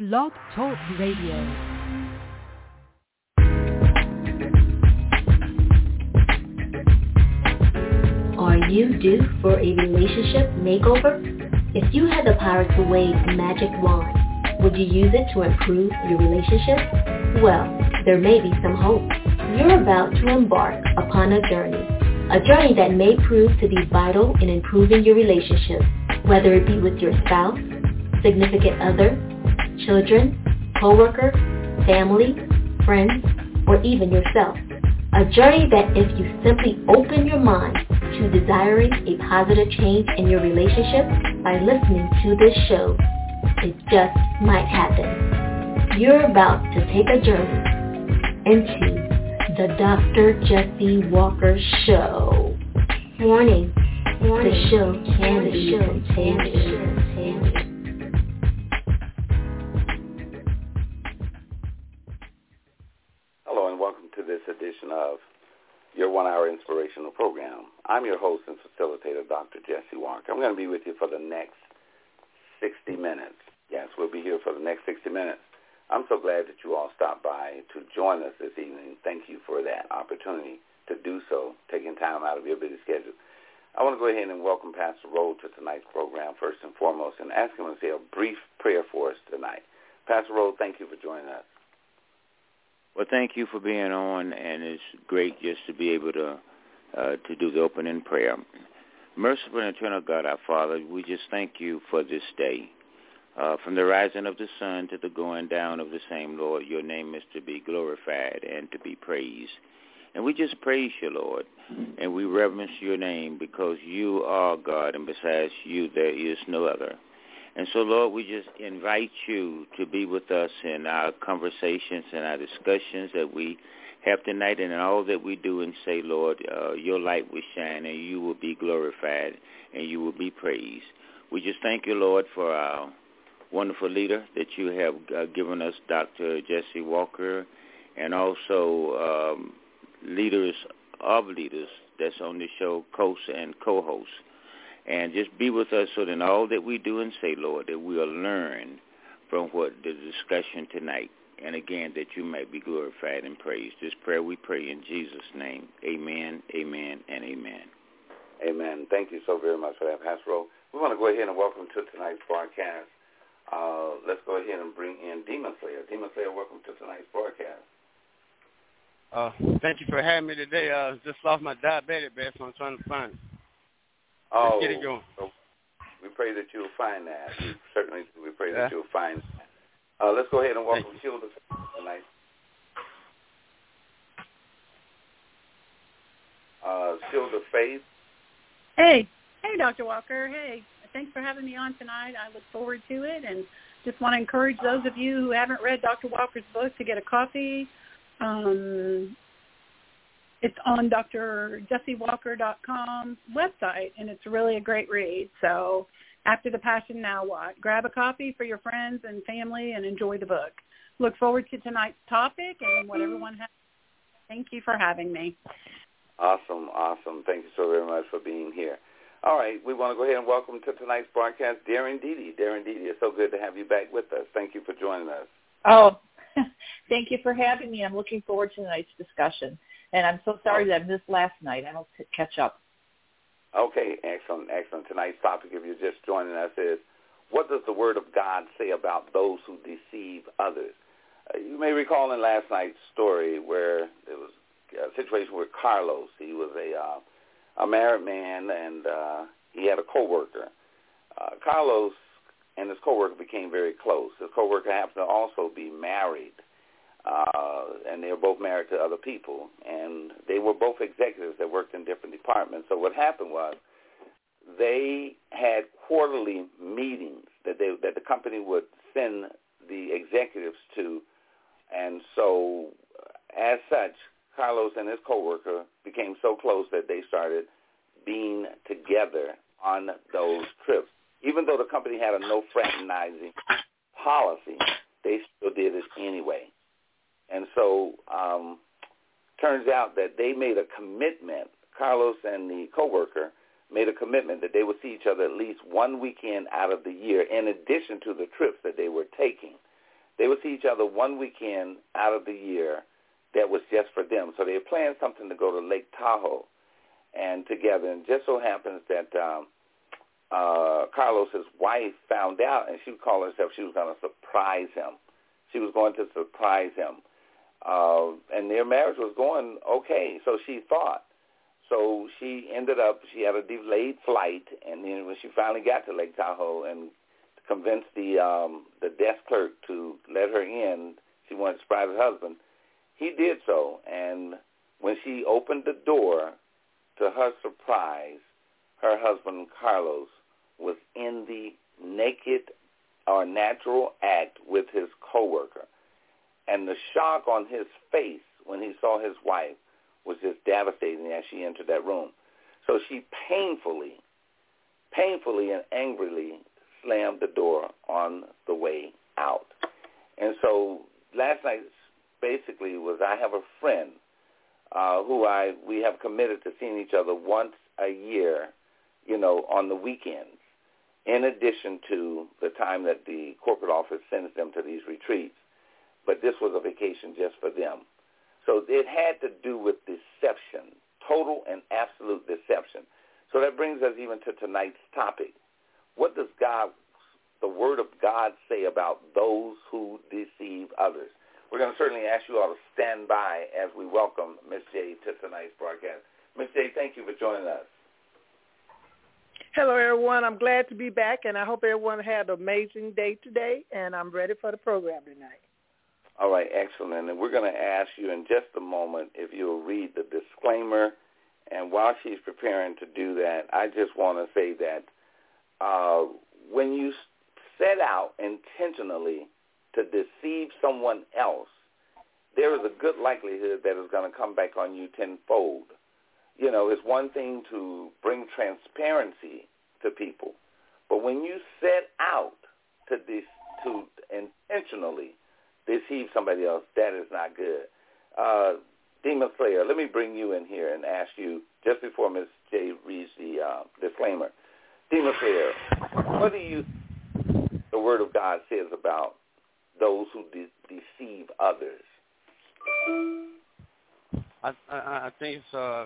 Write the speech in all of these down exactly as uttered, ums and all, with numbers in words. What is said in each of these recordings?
Blog Talk Radio. Are you due for a relationship makeover? If you had the power to wave a magic wand, would you use it to improve your relationship? Well, there may be some hope. You're about to embark upon a journey, a journey that may prove to be vital in improving your relationship, whether it be with your spouse, significant other, children, co-worker, family, friends, or even yourself. A journey that if you simply open your mind to desiring a positive change in your relationship by listening to this show, it just might happen. You're about to take a journey into the Doctor Jesse Walker Show. Warning, Warning. The show can be contagious. Hello and welcome to this edition of your one-hour inspirational program. I'm your host and facilitator, Doctor Jesse Walker. I'm going to be with you for the next sixty minutes. Yes, we'll be here for the next sixty minutes. I'm so glad that you all stopped by to join us this evening. Thank you for that opportunity to do so, taking time out of your busy schedule. I want to go ahead and welcome Pastor Rowe to tonight's program first and foremost and ask him to say a brief prayer for us tonight. Pastor Rowe, thank you for joining us. Well, thank you for being on, and it's great just to be able to uh, to do the opening prayer. Merciful and eternal God, our Father, we just thank you for this day. Uh, from the rising of the sun to the going down of the same, Lord, your name is to be glorified and to be praised. And we just praise you, Lord, and we reverence your name because you are God, and besides you there is no other. And so, Lord, we just invite you to be with us in our conversations and our discussions that we have tonight, and in all that we do and say, Lord, uh, your light will shine and you will be glorified and you will be praised. We just thank you, Lord, for our wonderful leader that you have uh, given us, Doctor Jesse Walker, and also um, leaders of leaders that's on the show, hosts and co-hosts. And just be with us so that in all that we do and say, Lord, that we'll learn from what the discussion tonight. And again, that you might be glorified and praised. This prayer we pray in Jesus' name. Amen, amen, and amen. Amen. Thank you so very much for that, Pastor Rowe. We want to go ahead and welcome to tonight's broadcast. Uh, let's go ahead and bring in Demon Slayer. Demon Slayer, welcome to tonight's broadcast. Uh, thank you for having me today. I uh, just lost my diabetic bed, so I'm trying to find it. Oh, Let's get it going. So we pray that you'll find that. We certainly we pray yeah. that you'll find that. Uh, let's go ahead and welcome Shield of Faith tonight. Uh, Shield of Faith. Hey. Hey, Doctor Walker. Hey. Thanks for having me on tonight. I look forward to it, and just want to encourage those of you who haven't read Doctor Walker's book to get a copy. Um, it's on D R Jesse Walker dot com website, and it's really a great read. So after the Passion, now what? Grab a copy for your friends and family and enjoy the book. Look forward to tonight's topic and what everyone has. Thank you for having me. Awesome, awesome. Thank you so very much for being here. All right, we want to go ahead and welcome to tonight's broadcast Darren Dede. Darren Dede, it's so good to have you back with us. Thank you for joining us. Oh, thank you for having me. I'm looking forward to tonight's discussion. And I'm so sorry that I missed last night. I don't t- catch up. Okay, excellent, excellent. Tonight's topic, if you're just joining us, is what does the Word of God say about those who deceive others? Uh, you may recall in last night's story where there was a situation with Carlos. He was a uh, a married man, and uh, he had a coworker. Uh, Carlos and his coworker became very close. His coworker happened to also be married. Uh, and they were both married to other people, and they were both executives that worked in different departments. So what happened was they had quarterly meetings that they that the company would send the executives to, and so as such, Carlos and his coworker became so close that they started being together on those trips. Even though the company had a no fraternizing policy, they still did it anyway. And so um, turns out that they made a commitment, Carlos and the coworker made a commitment that they would see each other at least one weekend out of the year in addition to the trips that they were taking. they would see each other one weekend out of the year that was just for them. So they had planned something to go to Lake Tahoe and together. And just so happens that um, uh, Carlos's wife found out, and she would call herself, she was going to surprise him. She was going to surprise him. Uh, and their marriage was going okay, so she thought. So she ended up, she had a delayed flight, and then when she finally got to Lake Tahoe and convinced the um, the desk clerk to let her in, she wanted to surprise her husband, he did so. And when she opened the door, to her surprise, her husband, Carlos, was in the naked or natural act with his coworker. And the shock on his face when he saw his wife was just devastating as she entered that room. So she painfully, painfully and angrily slammed the door on the way out. And so last night basically was, I have a friend uh, who I we have committed to seeing each other once a year, you know, on the weekends, in addition to the time that the corporate office sends them to these retreats. But this was a vacation just for them. So it had to do with deception, total and absolute deception. So that brings us even to tonight's topic. What does God, the Word of God, say about those who deceive others? We're going to certainly ask you all to stand by as we welcome Miss J to tonight's broadcast. Miss J, thank you for joining us. Hello, everyone. I'm glad to be back, and I hope everyone had an amazing day today, and I'm ready for the program tonight. All right, excellent. And we're going to ask you in just a moment if you'll read the disclaimer. And while she's preparing to do that, I just want to say that uh, when you set out intentionally to deceive someone else, there is a good likelihood that it's going to come back on you tenfold. You know, it's one thing to bring transparency to people, but when you set out to de- to intentionally deceive somebody else, that is not good. Uh, Demon Slayer, let me bring you in here and ask you, just before Miz J reads the uh, disclaimer, Demon Slayer, what do you the Word of God says about those who de- deceive others? I, I, I think it's, uh,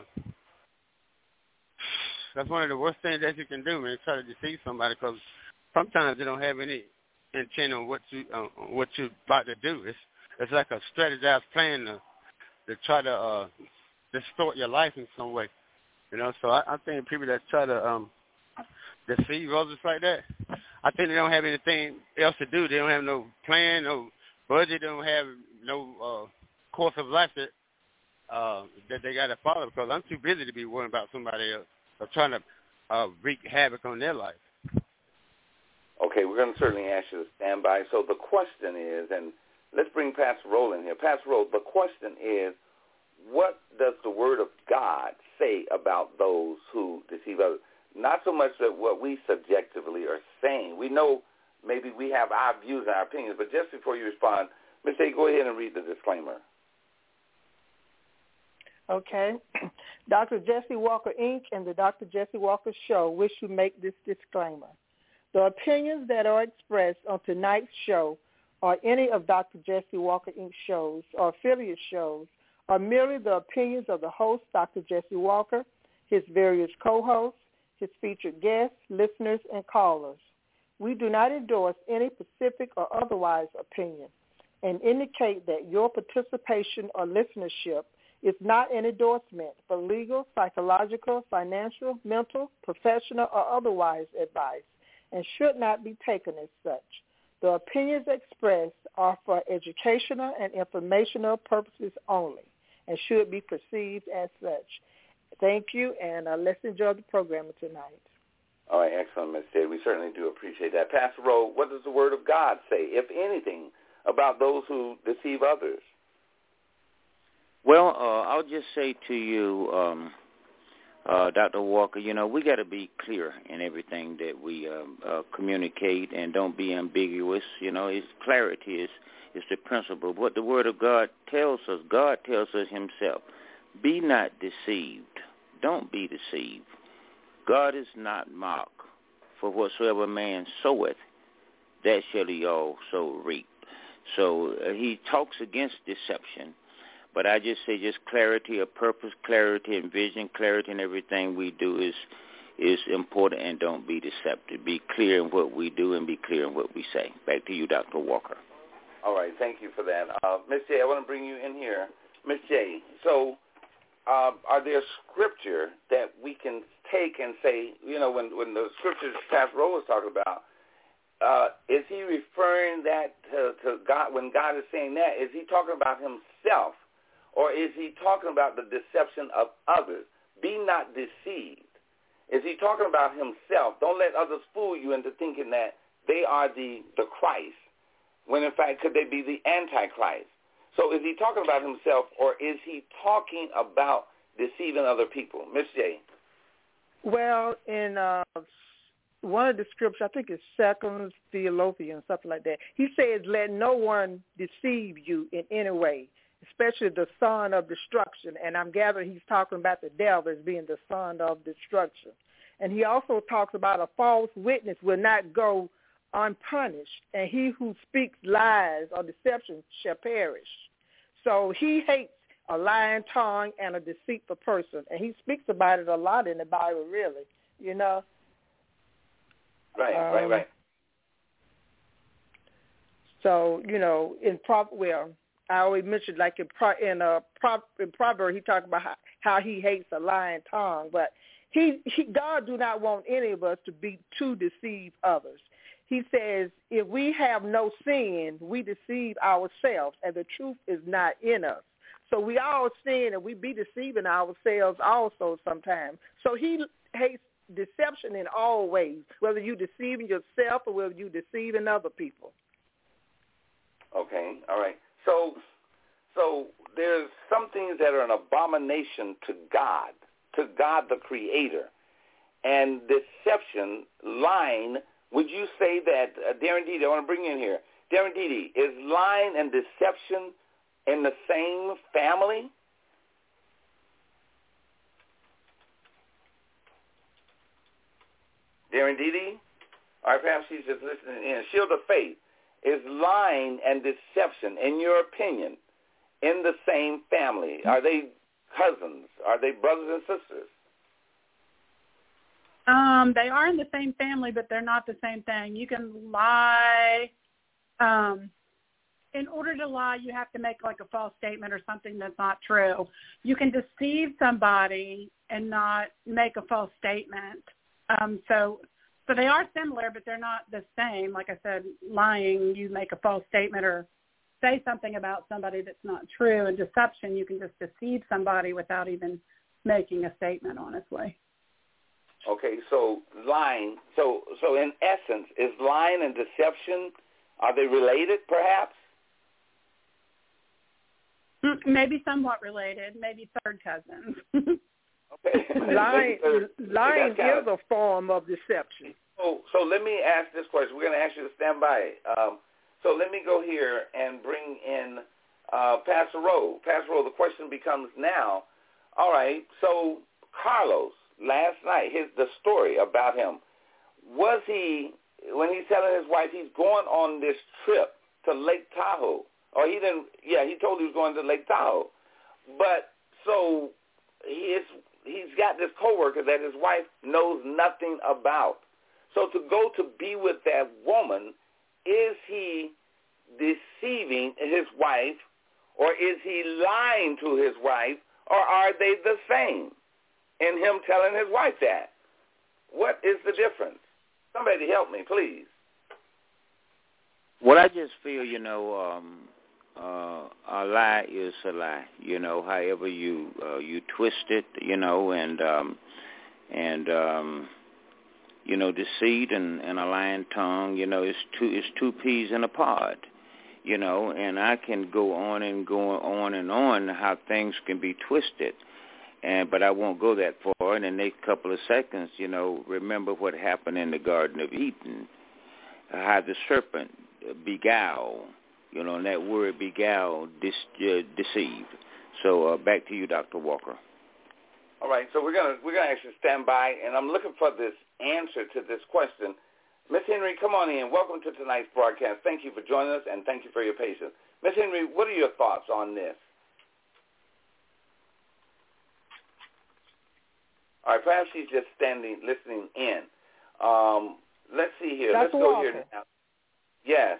that's one of the worst things that you can do, man, try to deceive somebody, because sometimes they don't have any intent on what you uh, what you're about to do. It's it's like a strategized plan to to try to uh, distort your life in some way, you know. So I, I think people that try to um, deceive others like that, I think they don't have anything else to do. They don't have no plan, no budget. They don't have no uh, course of life that uh, that they got to follow. Because I'm too busy to be worrying about somebody else or trying to uh, wreak havoc on their life. Okay, we're going to certainly ask you to stand by. So the question is, and let's bring Pastor Roll in here. Pastor Roll, the question is, what does the Word of God say about those who deceive others? Not so much that what we subjectively are saying. We know maybe we have our views and our opinions, but just before you respond, Miz A, go ahead and read the disclaimer. Okay. Doctor Jesse Walker, Incorporated and the Doctor Jesse Walker Show wish to make this disclaimer. The opinions that are expressed on tonight's show or any of Doctor Jesse Walker, Incorporated shows or affiliate shows are merely the opinions of the host, Doctor Jesse Walker, his various co-hosts, his featured guests, listeners, and callers. We do not endorse any specific or otherwise opinion and indicate that your participation or listenership is not an endorsement for legal, psychological, financial, mental, professional, or otherwise advice and should not be taken as such. The opinions expressed are for educational and informational purposes only and should be perceived as such. Thank you, and uh, let's enjoy the program tonight. All right, excellent, Miz J. We certainly do appreciate that. Pastor Rowe, what does the Word of God say, if anything, about those who deceive others? Well, uh, I'll just say to you, um, uh, Doctor Walker, you know, we got to be clear in everything that we um, uh, communicate and don't be ambiguous. You know, it's, clarity is, is the principle. What the Word of God tells us, God tells us himself, be not deceived. Don't be deceived. God is not mocked. For whatsoever man soweth, that shall he also reap. So uh, he talks against deception. But I just say just clarity of purpose, clarity and vision, clarity in everything we do is is important, and don't be deceptive. Be clear in what we do and be clear in what we say. Back to you, Doctor Walker. All right, thank you for that. Uh, Miz J, I want to bring you in here. Miz J, so uh, are there scripture that we can take and say, you know, when, when the scriptures Pastor Rowe was talking about, uh, is he referring that to, to God, when God is saying that, is he talking about himself, or is he talking about the deception of others? Be not deceived. Is he talking about himself? Don't let others fool you into thinking that they are the, the Christ, when in fact could they be the Antichrist? So is he talking about himself, or is he talking about deceiving other people? Miz J. Well, in uh, one of the scriptures, I think it's Second Thessalonians, something like that, he says, let no one deceive you in any way, especially the son of destruction. And I'm gathering he's talking about the devil as being the son of destruction. And he also talks about a false witness will not go unpunished, and he who speaks lies or deception shall perish. So he hates a lying tongue and a deceitful person, and he speaks about it a lot in the Bible, really, you know. Right, um, right, right. So, you know, in Prov- well, I always mentioned like in Pro- in a Pro- in Proverbs, he talked about how, how he hates a lying tongue, but he, he God do not want any of us to be to deceive others. He says, if we have no sin, we deceive ourselves, and the truth is not in us. So we all sin, and we be deceiving ourselves also sometimes. So he hates deception in all ways, whether you deceiving yourself or whether you deceiving other people. Okay, all right. So, so there's some things that are an abomination to God, to God the Creator, and deception, lying. Would you say that, uh, Darren Dede, I want to bring you in here. Darren Dede, is lying and deception in the same family? Darren Dede? All right, perhaps she's just listening in. Shield of Faith, is lying and deception, in your opinion, in the same family? Are they cousins? Are they brothers and sisters? Um, they are in the same family, but they're not the same thing. You can lie. Um, in order to lie, you have to make like a false statement or something that's not true. You can deceive somebody and not make a false statement. Um, so, so they are similar, but they're not the same. Like I said, lying, you make a false statement or say something about somebody that's not true. And deception, you can just deceive somebody without even making a statement, honestly. Okay, so lying, so so in essence, is lying and deception, are they related perhaps? Maybe somewhat related, maybe third cousins. Okay. Lying, lying okay, is a form of deception. So, so let me ask this question. We're going to ask you to stand by. Um, so let me go here and bring in uh, Pastor Rowe. Pastor Rowe, the question becomes now, all right, so Carlos, last night, his the story about him, was he, when he's telling his wife he's going on this trip to Lake Tahoe, or he didn't, yeah, he told he was going to Lake Tahoe, but so he is, he's got this coworker that his wife knows nothing about. So to go to be with that woman, is he deceiving his wife, or is he lying to his wife, or are they the same? And him telling his wife that. What is the difference? Somebody help me, please. Well, I just feel, you know, um, uh, a lie is a lie. You know, however you uh, you twist it, you know, and um, and um, you know, deceit and, and a lying tongue. You know, it's two it's two peas in a pod. You know, and I can go on and go on and on how things can be twisted. And but I won't go that far. In the next couple of seconds, you know, remember what happened in the Garden of Eden, how the serpent beguiled, you know, and that word beguiled, dis, uh, deceived. So uh, back to you, Doctor Walker. All right, so we're gonna we're gonna actually stand by, and I'm looking for this answer to this question. Miss Henry, come on in. Welcome to tonight's broadcast. Thank you for joining us, and thank you for your patience. Miss Henry, what are your thoughts on this? All right, perhaps she's just standing, listening in. Um, let's see here. Doctor Let's go Walker. here now. Yes.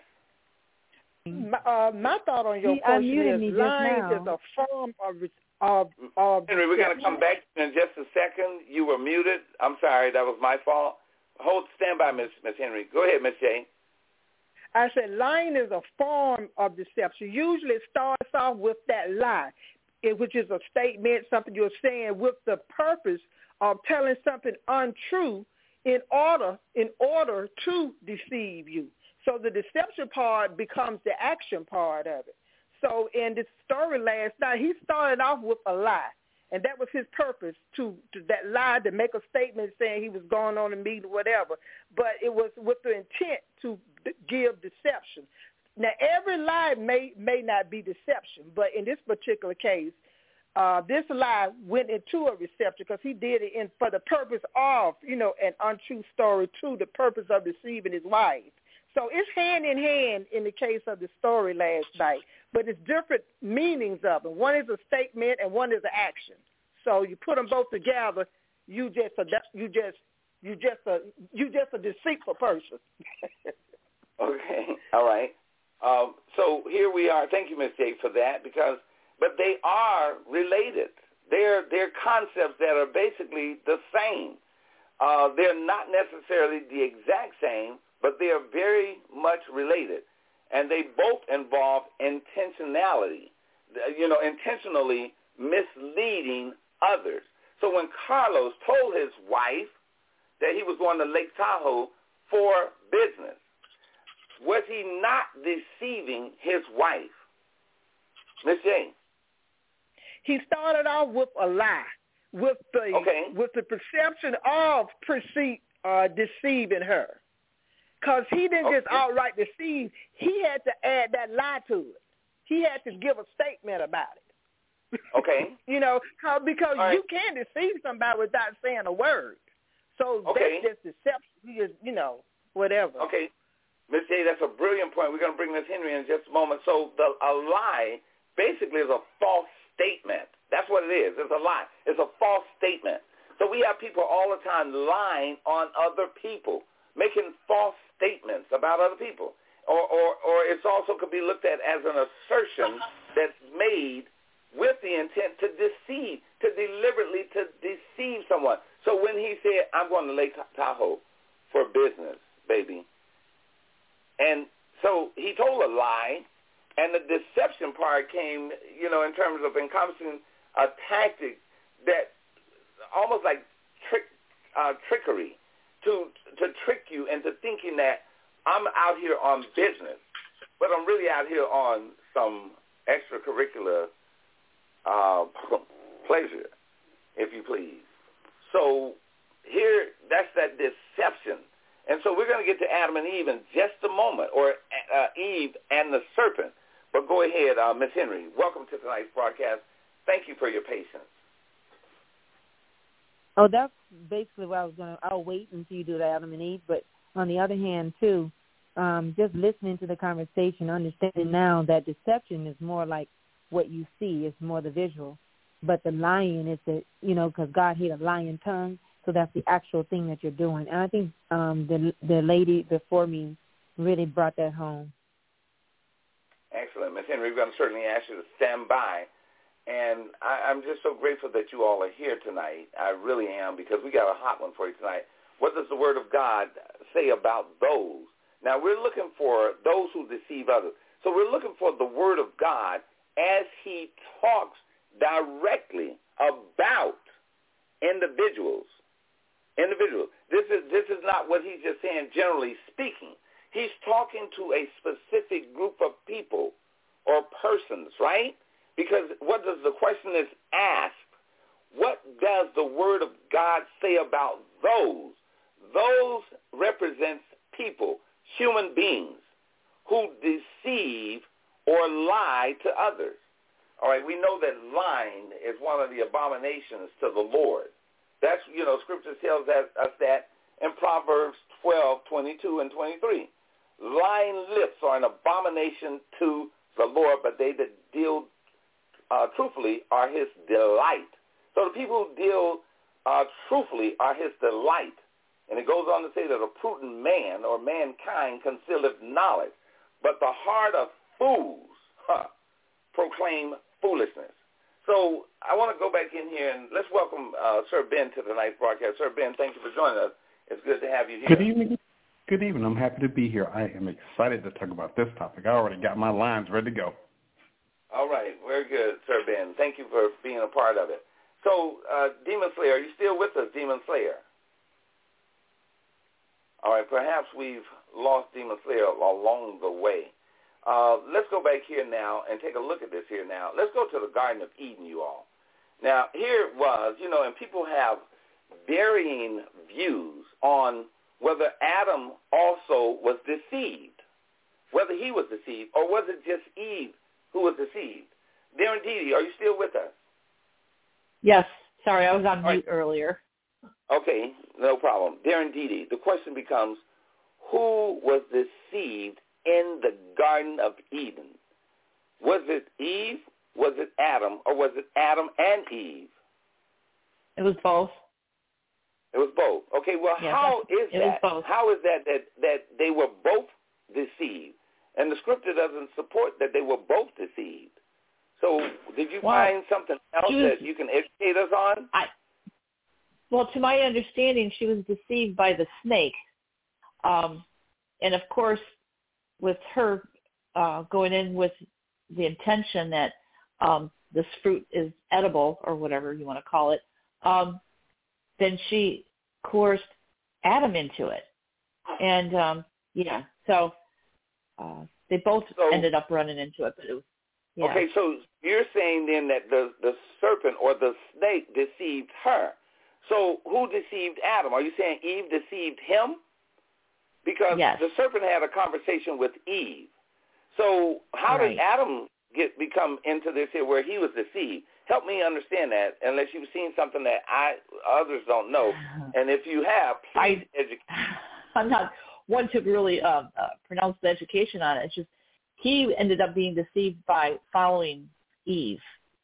My, uh, my thought on your He question unmuted me is just lying now. is a form of of, of Henry, we're going to come back in just a second. You were muted. I'm sorry. That was my fault. Hold, stand by, Miss Miss Henry. Go ahead, Miss Jane. I said lying is a form of deception. Usually it starts off with that lie, it, which is a statement, something you're saying with the purpose of telling something untrue in order in order to deceive you. So the deception part becomes the action part of it. So in this story last night, he started off with a lie, and that was his purpose, to, to that lie, to make a statement saying he was going on a meeting or whatever. But it was with the intent to give deception. Now, every lie may may not be deception, but in this particular case, uh, this lie went into a reception because he did it in for the purpose of, you know, an untrue story to the purpose of deceiving his wife. So it's hand in hand in the case of the story last night, but it's different meanings of them. One is a statement and one is an action. So you put them both together, you just a, you just you just a you just a deceitful person. Okay, all right. Um, so here we are. Thank you, Miz J, for that. Because, but they are related. They're they're concepts that are basically the same. Uh, they're not necessarily the exact same, but they are very much related, and they both involve intentionality. You know, intentionally misleading others. So when Carlos told his wife that he was going to Lake Tahoe for business, was he not deceiving his wife? Miss Jane? He started off with a lie, with the okay. with the perception of perceive, uh, deceiving her. Because he didn't okay. just outright deceive. He had to add that lie to it. He had to give a statement about it. Okay. You know, because right. you can deceive somebody without saying a word. So okay. that's just deception. You just, you know, whatever. Okay. Miz J, that's a brilliant point. We're going to bring Miz Henry in just a moment. So the, a lie basically is a false statement. That's what it is. It's a lie. It's a false statement. So we have people all the time lying on other people, making false statements about other people. Or, or, or it's also could be looked at as an assertion that's made with the intent to deceive, to deliberately to deceive someone. So when he said, I'm going to Lake Tahoe for business, baby, and so he told a lie, and the deception part came, you know, in terms of encompassing a tactic that almost like trick, uh, trickery, to to trick you into thinking that I'm out here on business, but I'm really out here on some extracurricular uh, pleasure, if you please. So here, that's that deception. And so we're going to get to Adam and Eve in just a moment, or uh, Eve and the serpent. But go ahead, uh, Miz Henry. Welcome to tonight's broadcast. Thank you for your patience. Oh, that's basically what I was going to, I'll wait until you do the Adam and Eve. But on the other hand, too, um, just listening to the conversation, understanding now that deception is more like what you see. It's more the visual. But the lying is the, you know, because God hate a lying tongue. So that's the actual thing that you're doing. And I think um, the the lady before me really brought that home. Excellent. Miz Henry, we're going to certainly ask you to stand by. And I, I'm just so grateful that you all are here tonight. I really am, because we got a hot one for you tonight. What does the Word of God say about those? Now, we're looking for those who deceive others. So we're looking for the Word of God as he talks directly about individuals. Individuals. This is this is not what he's just saying generally speaking. He's talking to a specific group of people or persons, right? Because what does the question is asked, what does the Word of God say about those? Those represents people, human beings, who deceive or lie to others. All right, we know that lying is one of the abominations to the Lord. That's, you know, Scripture tells us that in Proverbs twelve, twenty-two, and twenty-three. Lying lips are an abomination to the Lord, but they that deal uh, truthfully are his delight. So the people who deal uh, truthfully are his delight. And it goes on to say that a prudent man or mankind concealeth knowledge, but the heart of fools huh, proclaim foolishness. So I want to go back in here and let's welcome uh, Sir Ben to tonight's broadcast. Sir Ben, thank you for joining us. It's good to have you here. Good evening. Good evening. I'm happy to be here. I am excited to talk about this topic. I already got my lines ready to go. All right. Very good, Sir Ben. Thank you for being a part of it. So, uh, Demon Slayer, are you still with us, Demon Slayer? All right. Perhaps we've lost Demon Slayer along the way. Uh, let's go back here now and take a look at this here now. Let's go to the Garden of Eden, you all. Now, here it was, you know, and people have varying views on whether Adam also was deceived, whether he was deceived, or was it just Eve who was deceived? Darren Dede, are you still with us? Yes. Sorry, I was on All mute right. earlier. Okay, no problem. Darren Dede, the question becomes, who was deceived in the Garden of Eden? Was it Eve, was it Adam, or was it Adam and Eve? It was both. It was both. Okay, well, Yeah, how is it that? was both. How is that, that that they were both deceived? And the scripture doesn't support that they were both deceived. So did you Well, find something else was, that you can educate us on? I, well, to my understanding, she was deceived by the snake. Um, and, of course, with her uh, going in with the intention that um, this fruit is edible or whatever you want to call it, um, then she coerced Adam into it. And, um, yeah, so uh, they both So- ended up running into it. But it was, yeah. Okay, so you're saying then that the, the serpent or the snake deceived her. So who deceived Adam? Are you saying Eve deceived him? Because Yes. the serpent had a conversation with Eve. So how Right. did Adam get become into this here where he was deceived? Help me understand that, unless you've seen something that I others don't know. And if you have, please I, educate. I'm not one to really uh, uh, pronounce the education on it. It's just he ended up being deceived by following Eve.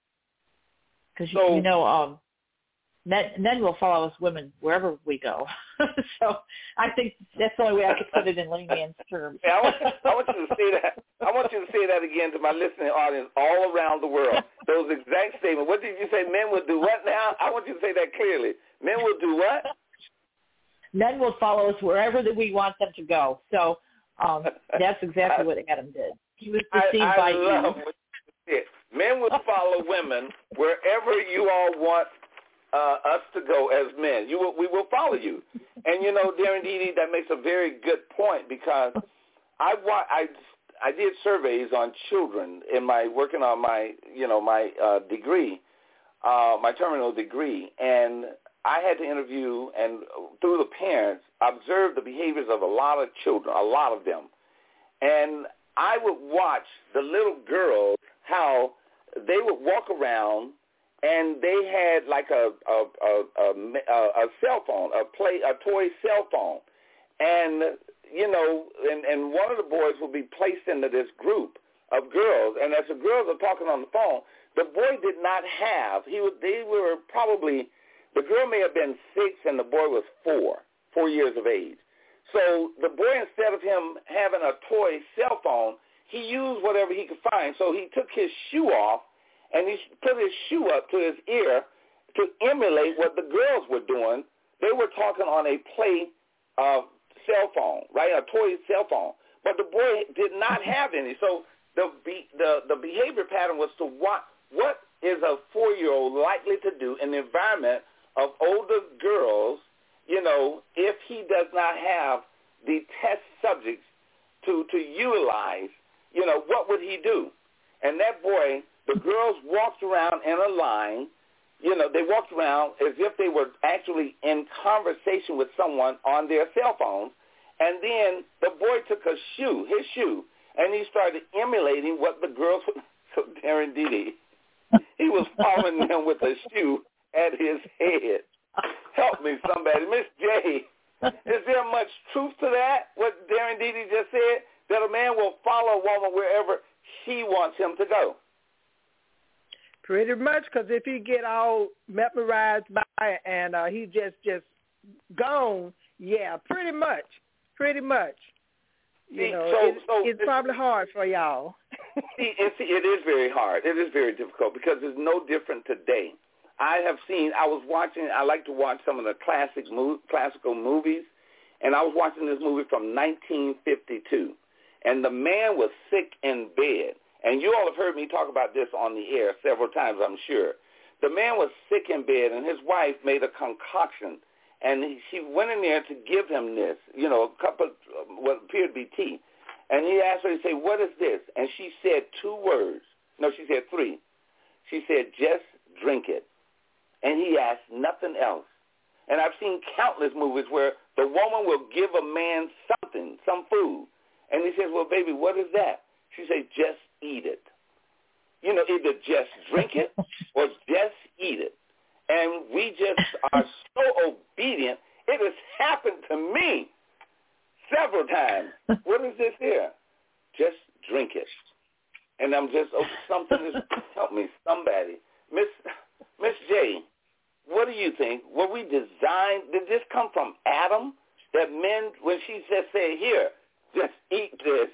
Because, So- you, you know, um, men, men will follow us women wherever we go. So I think that's the only way I could put it in layman's terms. Yeah, I want, I want you to say that. I want you to say that again to my listening audience all around the world. Those exact statements. What did you say? Men will do what now? I want you to say that clearly. Men will do what? Men will follow us wherever that we want them to go. So um, that's exactly what Adam did. He was deceived I, I by love Eve. what you said. Men will follow women wherever you all want uh, us to go as men. You will, we will follow you. And, you know, Darren Dede, that makes a very good point because I, wa- I, I did surveys on children in my working on my, you know, my uh, degree, uh, my terminal degree, and I had to interview and through the parents observe the behaviors of a lot of children, a lot of them. And I would watch the little girls, how they would walk around and they had like a a, a, a, a cell phone, a play, a toy cell phone. And, you know, and, and one of the boys would be placed into this group of girls. And as the girls are talking on the phone, the boy did not have, he was, they were probably, the girl may have been six and the boy was four, four years of age. So the boy, instead of him having a toy cell phone, he used whatever he could find. So he took his shoe off and he put his shoe up to his ear to emulate what the girls were doing. They were talking on a play uh, cell phone, right, a toy cell phone. But the boy did not have any. So the be, the, the behavior pattern was to what, what is a four-year-old likely to do in the environment of older girls, you know, if he does not have the test subjects to, to utilize, you know, what would he do? And that boy, the girls walked around in a line, you know, they walked around as if they were actually in conversation with someone on their cell phones. And then the boy took a shoe, his shoe, and he started emulating what the girls would. So Darren Dede, he was following them with a shoe at his head. Help me, somebody. Miss J, Is there much truth to that, what Darren Dede just said, that a man will follow a woman wherever she wants him to go? Pretty much, because if he get all memorized by and uh, he just just gone, yeah, pretty much, pretty much. You see, know, so, it, so it's probably hard for y'all. see, it's, it is very hard. It is very difficult because it's no different today. I have seen, I was watching, I like to watch some of the classic mo- classical movies, and I was watching this movie from nineteen fifty-two, and the man was sick in bed. And you all have heard me talk about this on the air several times, I'm sure. The man was sick in bed, and his wife made a concoction, and he, she went in there to give him this, you know, a cup of what appeared to be tea. And he asked her to say, what is this? And she said two words. No, she said three. She said, just drink it. And he asked nothing else. And I've seen countless movies where the woman will give a man something, some food. And he says, well, baby, what is that? She said, just eat it. You know, either just drink it or just eat it. And we just are so obedient. It has happened to me several times. What is this here? Just drink it. And I'm just, oh, something is, help me, somebody. Miss Miss J, what do you think? Were we designed, did this come from Adam? That men, when she just said, here, just eat this,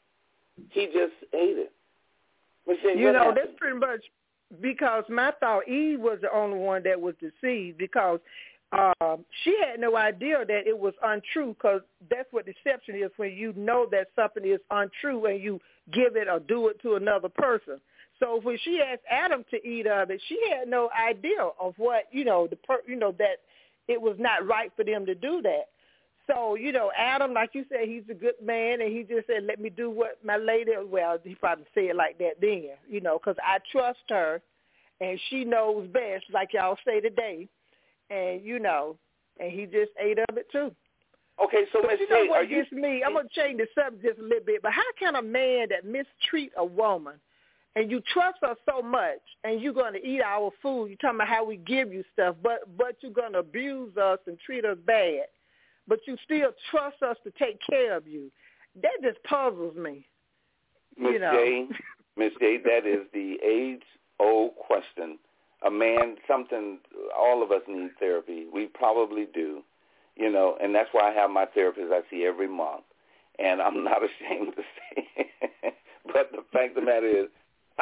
he just ate it. Miss J, you know, happened? that's pretty much because my thought, Eve was the only one that was deceived because uh, she had no idea that it was untrue because that's what deception is, when you know that something is untrue and you give it or do it to another person. So when she asked Adam to eat of it, she had no idea of what, you know, the per, you know, that it was not right for them to do that. So, you know, Adam, like you said, he's a good man, and he just said, let me do what my lady, well, he probably said it like that then, you know, because I trust her, and she knows best, like y'all say today, and, you know, and he just ate of it too. Okay, so But Miz you know J, what are you... gets me? I'm going to change the subject just a little bit, but how can a man that mistreat a woman, and you trust her so much, and you're going to eat our food, you're talking about how we give you stuff, but but you're going to abuse us and treat us bad, but you still trust us to take care of you. That just puzzles me. Miss You know. J, Miss J, that is the age-old question. A man, something, all of us need therapy. We probably do, you know, and that's why I have my therapist I see every month, and I'm not ashamed to say it. But the fact of the matter is,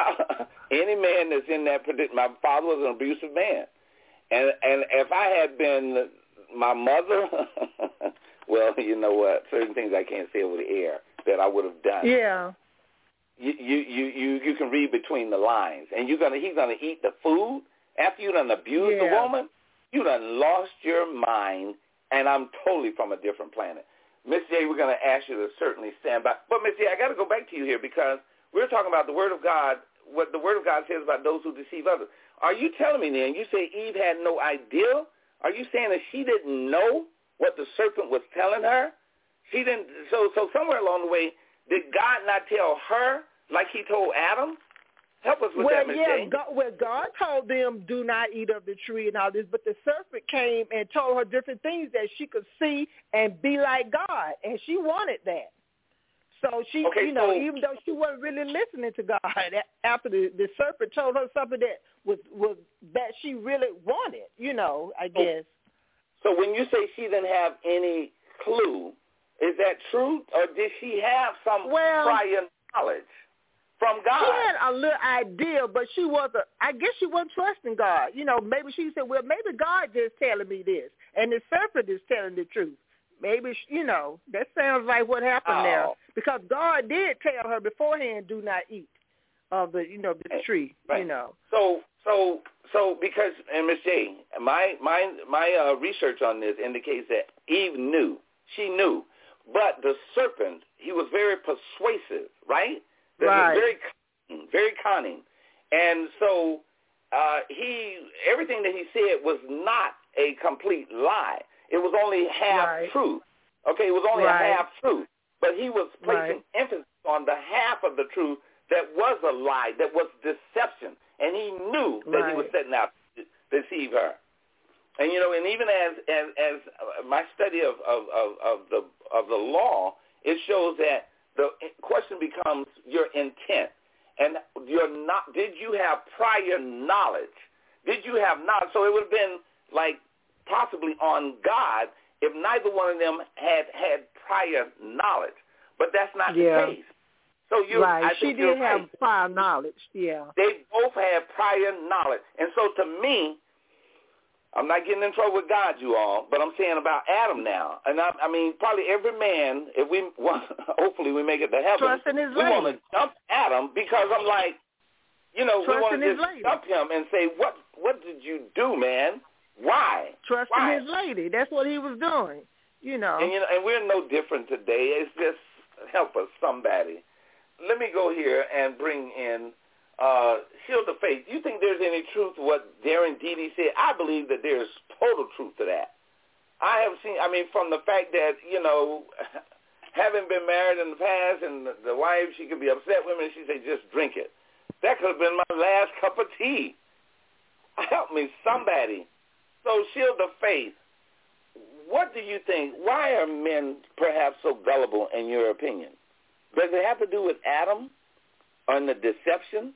any man that's in that predicament, my father was an abusive man, and and if I had been my mother, well, you know what, certain things I can't say over the air that I would have done. Yeah. You you you you, you can read between the lines, and you're gonna he's gonna eat the food after you done abused Yeah. the woman. You done lost your mind, and I'm totally from a different planet. Miss J, we're gonna ask you to certainly stand by, but Miss J, I got to go back to you here because we're talking about the Word of God, what the Word of God says about those who deceive others. Are you telling me then, you say Eve had no idea? Are you saying that she didn't know what the serpent was telling her? She didn't. So so somewhere along the way, did God not tell her like he told Adam? Help us with well, that, Miz yeah, J. God, well, God told them, do not eat of the tree and all this, but the serpent came and told her different things that she could see and be like God, and she wanted that. So she, Okay, you know, so, even though she wasn't really listening to God, after the, the serpent told her something that was, was that she really wanted, you know, I guess. So when you say she didn't have any clue, is that true, or did she have some well, prior knowledge from God? She had a little idea, but she wasn't, I guess she wasn't trusting God. You know, maybe she said, well, maybe God just telling me this, and the serpent is telling the truth. Maybe, you know, that sounds like what happened oh. there. Because God did tell her beforehand, do not eat of the, you know, the tree, right. you know. So, so, so because, and Miz J, my, my, my uh, research on this indicates that Eve knew. She knew. But the serpent, he was very persuasive, right? That right. He was very cunning, very cunning. And so uh, he, everything that he said was not a complete lie. It was only half right. truth. Okay, it was only right. a half truth. But he was placing right. emphasis on the half of the truth that was a lie, that was deception. And he knew that right. he was setting out to deceive her. And, you know, and even as as, as my study of, of, of, of the of the law, it shows that the question becomes your intent. And you're not, did you have prior knowledge? Did you have knowledge? So it would have been like possibly on God if neither one of them had had prior knowledge. But that's not yeah. the case. So you, right. I she think did you're have right. prior knowledge, yeah. They both had prior knowledge. And so to me, I'm not getting in trouble with God, you all, but I'm saying about Adam now. And I, I mean, probably every man, if we, well, hopefully we make it to heaven, Trusting his we lady. want to jump Adam because I'm like, you know, Trusting we want to just lady. jump him and say, what what did you do, man? Why? Trusting Why? his lady. That's what he was doing, you know. And, you know, and we're no different today. It's just help us, somebody. Let me go here and bring in uh, Shield of Faith. Do you think there's any truth to what Darren Dede said? I believe that there's total truth to that. I have seen, I mean, from the fact that, you know, having been married in the past and the, the wife, she could be upset with me and she'd say, just drink it. That could have been my last cup of tea. Help me, somebody. So, Shield of Faith, what do you think? Why are men perhaps so gullible in your opinion? Does it have to do with Adam and the deception?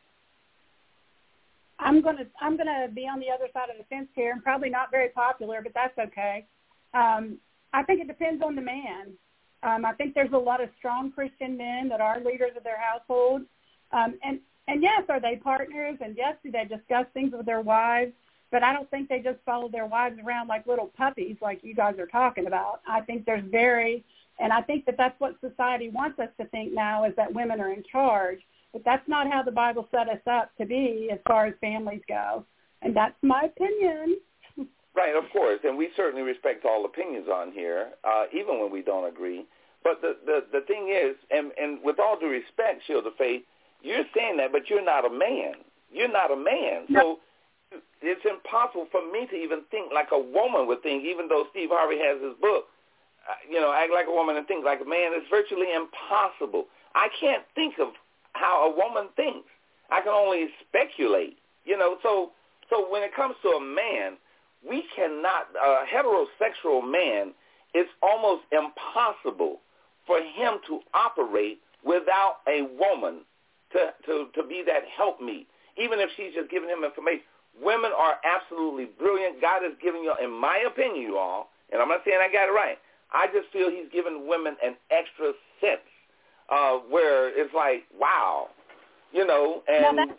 I'm gonna I'm gonna be on the other side of the fence here, and probably not very popular, but that's okay. Um, I think it depends on the man. Um, I think there's a lot of strong Christian men that are leaders of their household, um, and and yes, are they partners? And yes, do they discuss things with their wives? But I don't think they just follow their wives around like little puppies, like you guys are talking about. I think there's very, and I think that that's what society wants us to think now, is that women are in charge. But that's not how the Bible set us up to be as far as families go. And that's my opinion. Right, of course. And we certainly respect all opinions on here, uh, even when we don't agree. But the, the, the thing is, and, and with all due respect, Shield of Faith, you're saying that, but you're not a man. You're not a man. So it's impossible for me to even think like a woman would think, even though Steve Harvey has his book, uh, you know, Act Like a Woman and Think Like a Man. It's virtually impossible. I can't think of how a woman thinks. I can only speculate, you know. So so when it comes to a man, we cannot, a heterosexual man, it's almost impossible for him to operate without a woman to, to, to be that helpmeet, even if she's just giving him information. Women are absolutely brilliant. God has given you, in my opinion, you all, and I'm not saying I got it right, I just feel he's given women an extra sense uh, where it's like, wow, you know, and now that,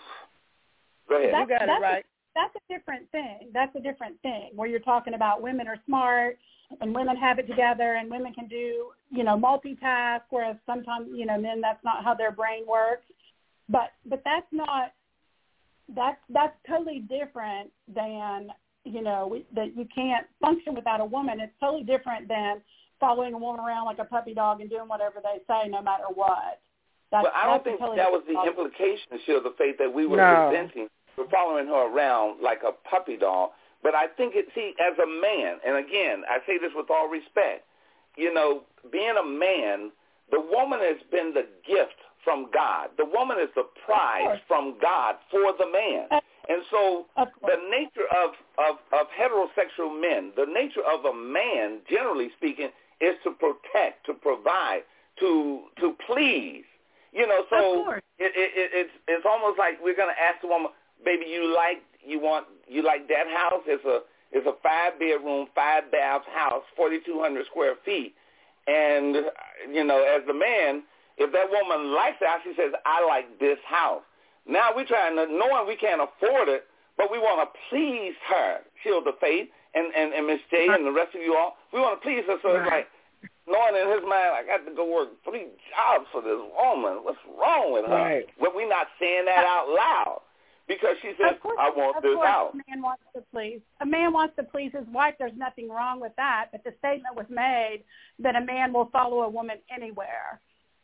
go ahead. You got it right. A, that's a different thing. That's a different thing where you're talking about women are smart and women have it together and women can do, you know, multitask, whereas sometimes, you know, men, that's not how their brain works. But but that's not, that's, that's totally different than, you know, we, that you can't function without a woman. It's totally different than following a woman around like a puppy dog and doing whatever they say no matter what. That's, well, I don't think totally that was the implication, Shield of Faith, that we were no. presenting. We're following her around like a puppy dog. But I think it, see, as a man, and again, I say this with all respect, you know, being a man, the woman has been the gift from God. The woman is the prize from God for the man. And so the nature of, of, of heterosexual men, the nature of a man, generally speaking, is to protect, to provide, to to please. You know, so it, it, it, it's it's almost like we're going to ask the woman, baby, you like you want you like that house? It's a it's a five bedroom, five bath house, forty two hundred square feet. And you know, as the man, if that woman likes that, she says, I like this house. Now we're trying to, knowing we can't afford it, but we want to please her, Shield of Faith, and and, and Miss J and the rest of you all. We want to please her, so it's like, knowing in his mind, I got to go work three jobs for this woman. What's wrong with her? Right. But we're not saying that out loud because she says, course, I want this house. A man wants to please. A man wants to please his wife. There's nothing wrong with that. But the statement was made that a man will follow a woman anywhere.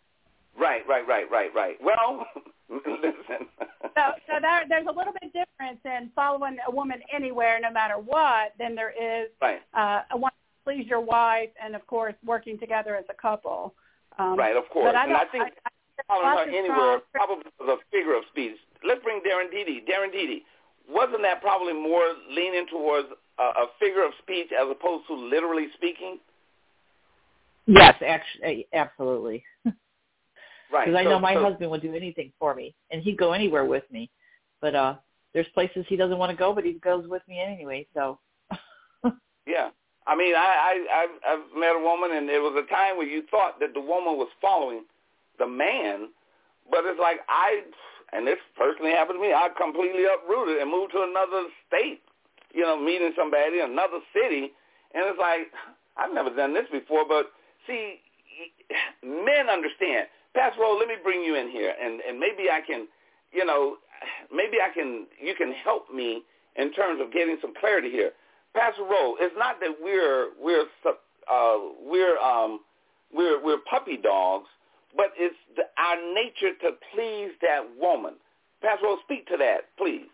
Right, right, right, right, right. Well, listen. so so there, there's a little bit difference in following a woman anywhere, no matter what, than there is right. uh, a woman to please your wife and, of course, working together as a couple. Um, right, of course. But I and I think I, I, following her anywhere strong... probably was a figure of speech. Let's bring Darren Dede. Darren Dede, wasn't that probably more leaning towards a, a figure of speech as opposed to literally speaking? Yes, actually, absolutely. Right. Because I so, know my so, husband would do anything for me, and he'd go anywhere with me. But uh, there's places he doesn't want to go, but he goes with me anyway. So. Yeah. I mean, I, I, I've, I've met a woman, and there was a time where you thought that the woman was following the man, but it's like I, and this personally happened to me, I completely uprooted and moved to another state, you know, meeting somebody in another city, and it's like, I've never done this before, but see, men understand. Pastor Rowe, let me bring you in here, and, and maybe I can, you know, maybe I can, you can help me in terms of getting some clarity here. Pastor Rowe, it's not that we're we're uh, we're um, we're we're puppy dogs, but it's the, our nature to please that woman. Pastor Rowe, speak to that, please.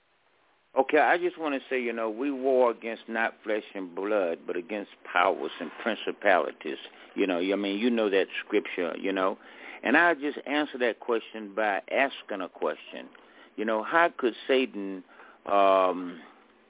Okay, I just want to say, you know, we war against not flesh and blood, but against powers and principalities. You know, I mean, you know that scripture, you know. And I'll just answer that question by asking a question. You know, how could Satan um,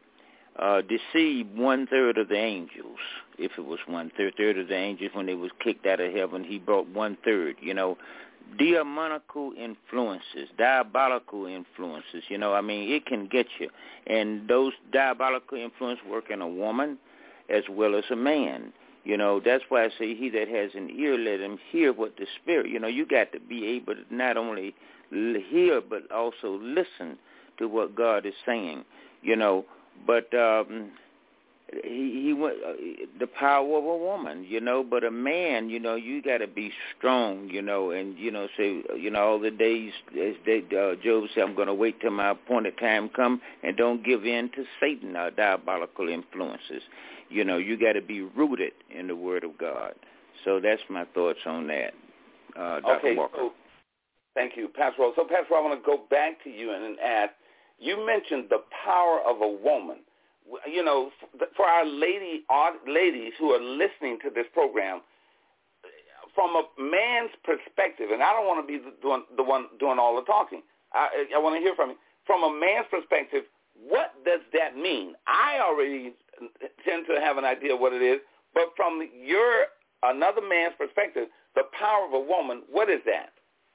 uh, deceive one-third of the angels? If it was one-third third of the angels when they was kicked out of heaven, he brought one-third, you know. Demonical influences, diabolical influences, you know, I mean, it can get you. And those diabolical influences work in a woman as well as a man. You know, that's why I say he that has an ear, let him hear what the Spirit, you know, you got to be able to not only hear but also listen to what God is saying, you know. But um, he, he went, uh, the power of a woman, you know, but a man, you know, you got to be strong, you know, and, you know, say, you know, all the days, as they, uh, Job said, I'm going to wait till my appointed time come, and don't give in to Satan, uh, diabolical influences. You know, you got to be rooted in the Word of God. So that's my thoughts on that, uh, Doctor Okay, Walker. so thank you, Pastor Rowe. So, Pastor Rowe, I want to go back to you and, and ask, you mentioned the power of a woman. You know, for our lady ladies who are listening to this program, from a man's perspective, and I don't want to be the, doing, the one doing all the talking. I, I want to hear from you. From a man's perspective, what does that mean? I already tend to have an idea of what it is, but from your another man's perspective, the power of a woman, what is that?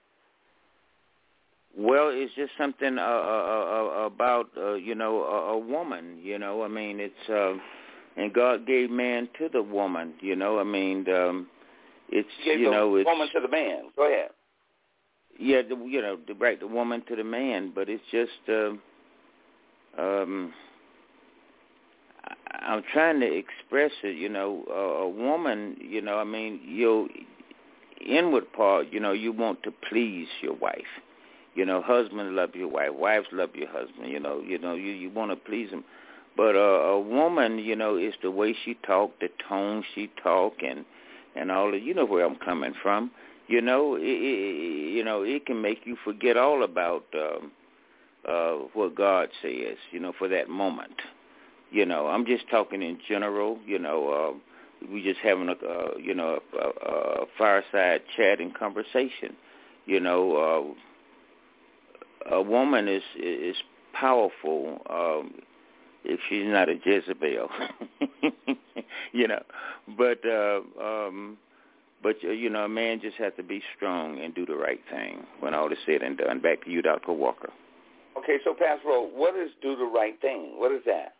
Well, it's just something uh, uh, uh, about, uh, you know, a, a woman, you know. I mean, it's, uh, and God gave man to the woman, you know. I mean, um, it's, he gave you know, the it's. woman to the man. Go ahead. Yeah, the, you know, the, right, the woman to the man, but it's just, uh, um, I, I'm trying to express it, you know, a, a woman, you know, I mean, your inward part, you know, you want to please your wife. You know, husbands love your wife, wives love your husband. You know, you know, you, you want to please them. But uh, a woman, you know, is the way she talk, the tone she talk, and and all of, you know where I'm coming from. You know, it, it, you know, it can make you forget all about um, uh, what God says. You know, for that moment. You know, I'm just talking in general. You know, uh, we just having a uh, you know a, a fireside chat and conversation. You know. Uh, A woman is is powerful um, if she's not a Jezebel, you know. But uh, um, but uh, you know, a man just has to be strong and do the right thing when all is said and done. Back to you, Doctor Walker. Okay, so Pastor Rowe, what is do the right thing? What is that?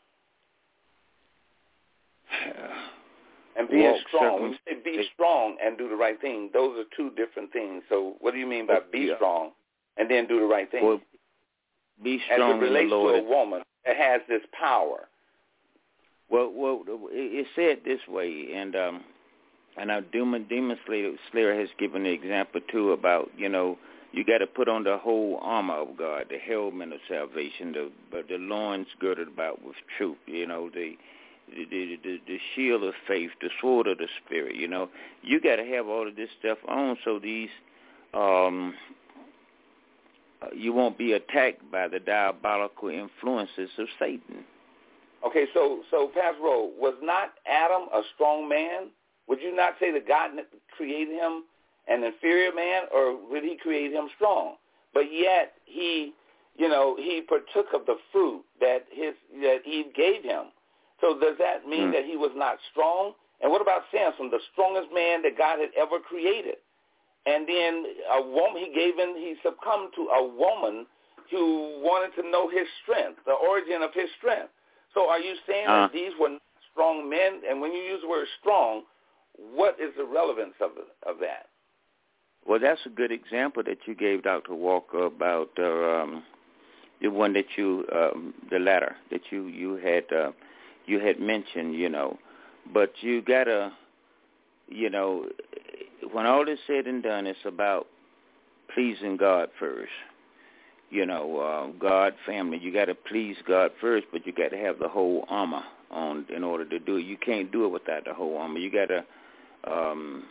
And being Walk strong. When you say be strong and do the right thing, those are two different things. So what do you mean by be yeah. strong? And then do the right thing. Well, be strong as it relates in the Lord. to a woman that has this power. Well, well, it's said this way, and um, and now Demon Demon Slayer, Slayer has given the example too about, you know, you got to put on the whole armor of God, the helmet of salvation, the but the loins girded about with truth, you know, the the, the the the shield of faith, the sword of the Spirit. You know, you got to have all of this stuff on so these. Um, you won't be attacked by the diabolical influences of Satan. Okay, so so Pastor Rowe, was not Adam a strong man? Would you not say that God created him an inferior man, or would he create him strong? But yet he, you know, he partook of the fruit that his that Eve gave him. So does that mean mm. that he was not strong? And what about Samson, the strongest man that God had ever created? And then a woman, he gave in, he succumbed to a woman who wanted to know his strength, the origin of his strength. So are you saying uh. that these were not strong men? And when you use the word strong, what is the relevance of of that? Well, that's a good example that you gave, Doctor Walker, about uh, um, the one that you, um, the latter that you you had uh, you had mentioned, you know. But you gotta, you know, when all is said and done, it's about pleasing God first. You know, uh, God, family. You got to please God first, but you got to have the whole armor on in order to do it. You can't do it without the whole armor. You got to, um,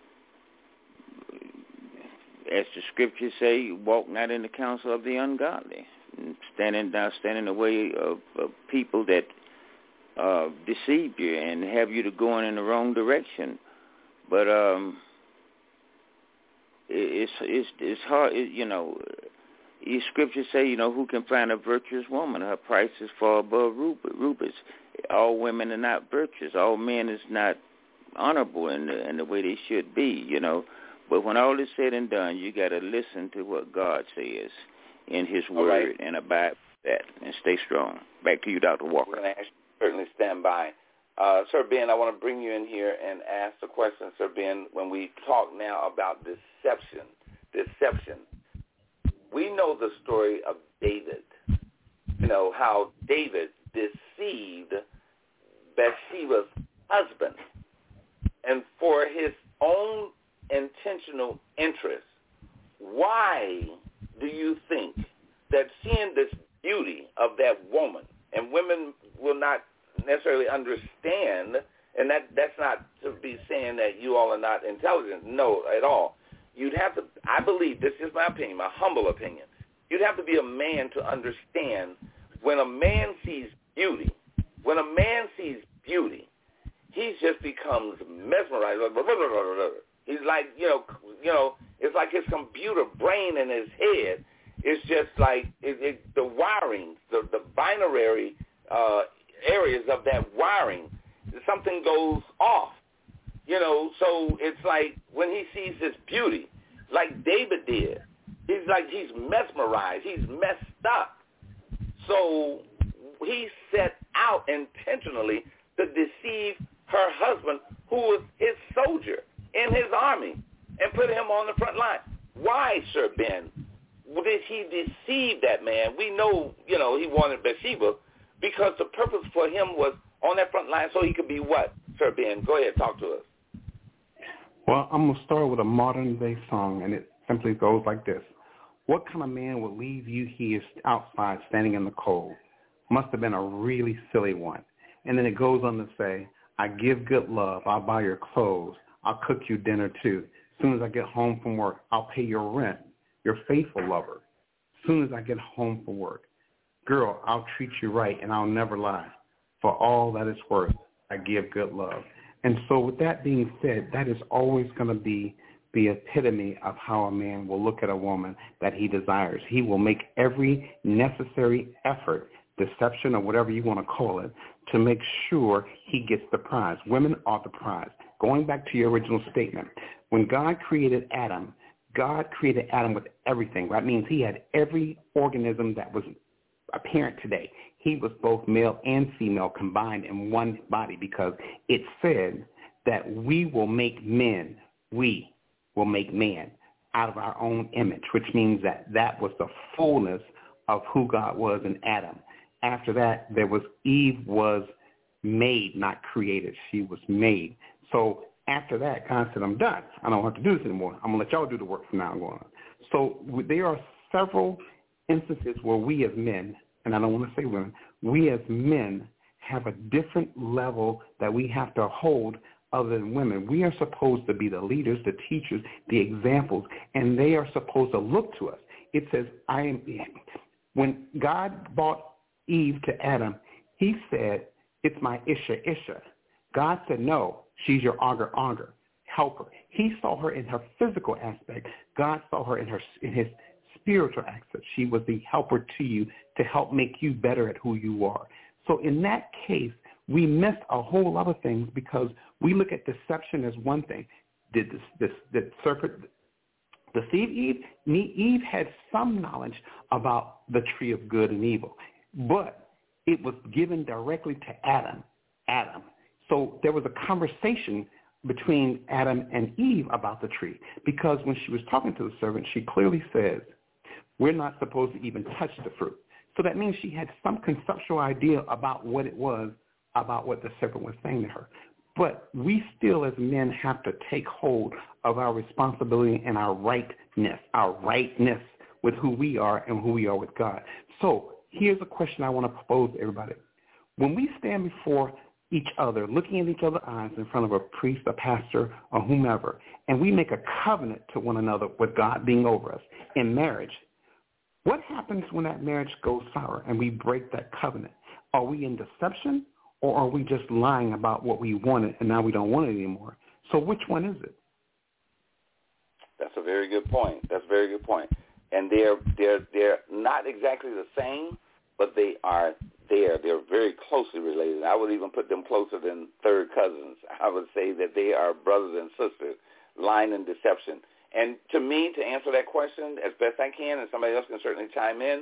as the scriptures say, walk not in the counsel of the ungodly, standing down, standing in the way of, of people that uh, deceive you and have you to going in the wrong direction. But um, it, it's it's it's hard, it, you know. These scriptures say, you know, who can find a virtuous woman? Her price is far above rubies. All women are not virtuous. All men is not honorable in the, in the way they should be, you know. But when all is said and done, you got to listen to what God says in his word right. and abide by that and stay strong. Back to you, Doctor Walker. We're going to certainly stand by. Uh, Sir Ben, I want to bring you in here and ask the question, Sir Ben, when we talk now about deception, deception. We know the story of David, you know, how David deceived Bathsheba's husband. And for his own intentional interest, why do you think that seeing this beauty of that woman, and women will not necessarily understand, and that, that's not to be saying that you all are not intelligent, no, at all. You'd have to, I believe, this is my opinion, my humble opinion, you'd have to be a man to understand when a man sees beauty, when a man sees beauty, he just becomes mesmerized. He's like, you know, you know, it's like his computer brain in his head is just like it, it, the wiring, the, the binary uh, areas of that wiring, something goes off. You know, so it's like when he sees this beauty, like David did, he's like, he's mesmerized, he's messed up. So he set out intentionally to deceive her husband, who was his soldier in his army, and put him on the front line. Why, Sir Ben, did he deceive that man? We know, you know, he wanted Bathsheba because the purpose for him was on that front line so he could be what, Sir Ben? Go ahead, talk to us. Well, I'm going to start with a modern-day song, and it simply goes like this. What kind of man would leave you here outside standing in the cold? Must have been a really silly one. And then it goes on to say, I give good love. I'll buy your clothes. I'll cook you dinner, too. As soon as I get home from work, I'll pay your rent. Your faithful lover. As soon as I get home from work. Girl, I'll treat you right, and I'll never lie. For all that it's worth, I give good love. And so with that being said, that is always going to be the epitome of how a man will look at a woman that he desires. He will make every necessary effort, deception or whatever you want to call it, to make sure he gets the prize. Women are the prize. Going back to your original statement, when God created Adam, God created Adam with everything. That means he had every organism that was apparent today. He was both male and female combined in one body because it said that we will make men, we will make man out of our own image, which means that that was the fullness of who God was in Adam. After that, there was Eve was made, not created. She was made. So after that, God said, I'm done. I don't have to do this anymore. I'm going to let y'all do the work from now on. So there are several instances where we as men, and I don't want to say women, we as men have a different level that we have to hold other than women. We are supposed to be the leaders, the teachers, the examples, and they are supposed to look to us. It says, I am. When God brought Eve to Adam, he said, it's my Isha, Isha. God said, no, she's your auger, auger, helper. He saw her in her physical aspect. God saw her in her in his spiritual aspect. She was the helper to you to help make you better at who you are. So in that case, we miss a whole lot of things because we look at deception as one thing. Did this, this, the serpent deceive Eve? Eve had some knowledge about the tree of good and evil, but it was given directly to Adam. Adam. So there was a conversation between Adam and Eve about the tree, because when she was talking to the serpent, she clearly says, we're not supposed to even touch the fruit. So that means she had some conceptual idea about what it was, about what the serpent was saying to her. But we still as men have to take hold of our responsibility and our rightness, our rightness with who we are and who we are with God. So here's a question I want to propose to everybody. When we stand before each other, looking in each other's eyes in front of a priest, a pastor, or whomever, and we make a covenant to one another with God being over us in marriage, what happens when that marriage goes sour and we break that covenant? Are we in deception, or are we just lying about what we wanted and now we don't want it anymore? So which one is it? That's a very good point. That's a very good point. And they're they're they're not exactly the same, but they are there. They're very closely related. I would even put them closer than third cousins. I would say that they are brothers and sisters, lying and deception. And to me, to answer that question as best I can, and somebody else can certainly chime in,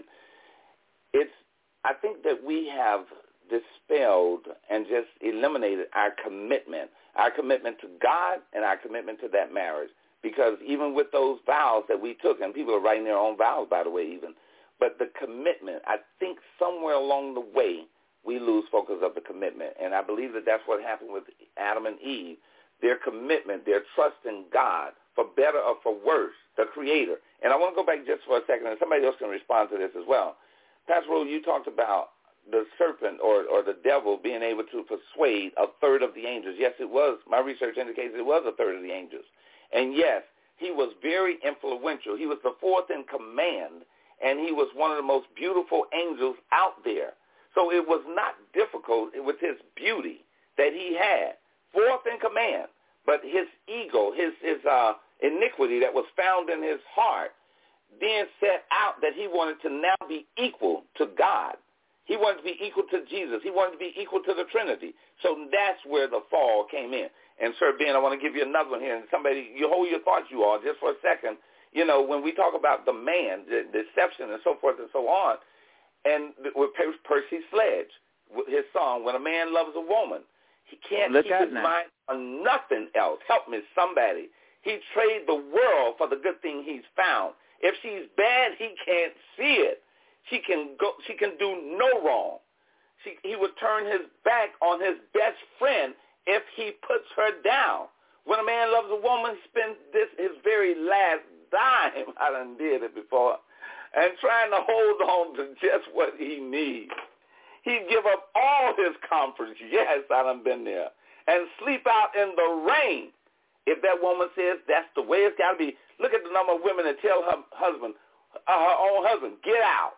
it's I think that we have dispelled and just eliminated our commitment, our commitment to God and our commitment to that marriage. Because even with those vows that we took, and people are writing their own vows, by the way, even, but the commitment, I think somewhere along the way we lose focus of the commitment. And I believe that that's what happened with Adam and Eve. Their commitment, their trust in God, for better or for worse, the Creator. And I want to go back just for a second, and somebody else can respond to this as well. Pastor Rose, you talked about the serpent or, or the devil being able to persuade a third of the angels. Yes, it was. My research indicates it was a third of the angels. And yes, he was very influential. He was the fourth in command, and he was one of the most beautiful angels out there. So it was not difficult with his beauty that he had, fourth in command, but his ego, his, his uh, iniquity that was found in his heart, then set out that he wanted to now be equal to God. He wanted to be equal to Jesus. He wanted to be equal to the Trinity. So that's where the fall came in. And, Sir Ben, I want to give you another one here. And somebody, you hold your thoughts, you all, just for a second. You know, when we talk about the man, the deception and so forth and so on, and with Percy Sledge, his song, When a Man Loves a Woman, he can't Look keep his now. mind on nothing else. Help me, somebody. He trade the world for the good thing he's found. If she's bad, he can't see it. She can go. She can do no wrong. She, he would turn his back on his best friend if he puts her down. When a man loves a woman, he spends this his very last dime. I done did it before, and trying to hold on to just what he needs. He'd give up all his comforts. Yes, I done been there, and sleep out in the rain. If that woman says that's the way it's got to be, look at the number of women that tell her husband, uh, her own husband, get out.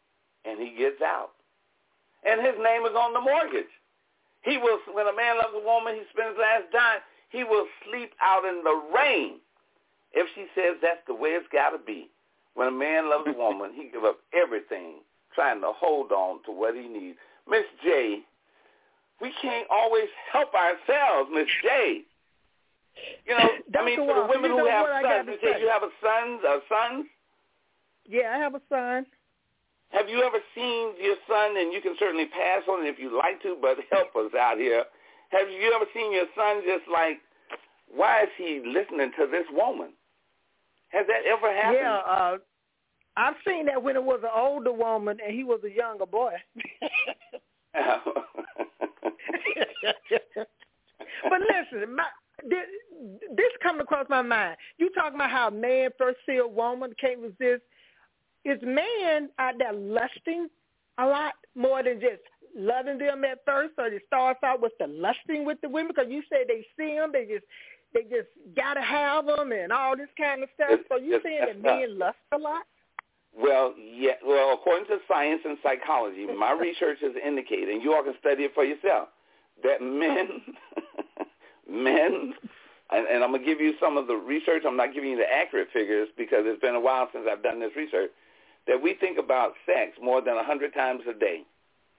And he gets out. And his name is on the mortgage. He will, when a man loves a woman, he spends his last dime, he will sleep out in the rain if she says that's the way it's got to be. When a man loves a woman, he give up everything trying to hold on to what he needs. Miss J, we can't always help ourselves, Miss J. You know, I mean, for the women who have sons, you say you have a son, a son? Yeah, I have a son. Have you ever seen your son, and you can certainly pass on it if you like to, but help us out here. Have you ever seen your son just like, why is he listening to this woman? Has that ever happened? Yeah, uh, I've seen that when it was an older woman and he was a younger boy. But listen, my, this, this coming across my mind. You talking about how a man first see a woman, can't resist. Is man out there lusting a lot more than just loving them at first, or it starts out with the lusting with the women? Because you say they see them, they just they just gotta have them and all this kind of stuff. So you saying that men lust a lot? Well, yeah. Well, according to science and psychology, my research has indicated, and you all can study it for yourself, that men, men, and, and I'm gonna give you some of the research. I'm not giving you the accurate figures because it's been a while since I've done this research. That we think about sex more than a hundred times a day.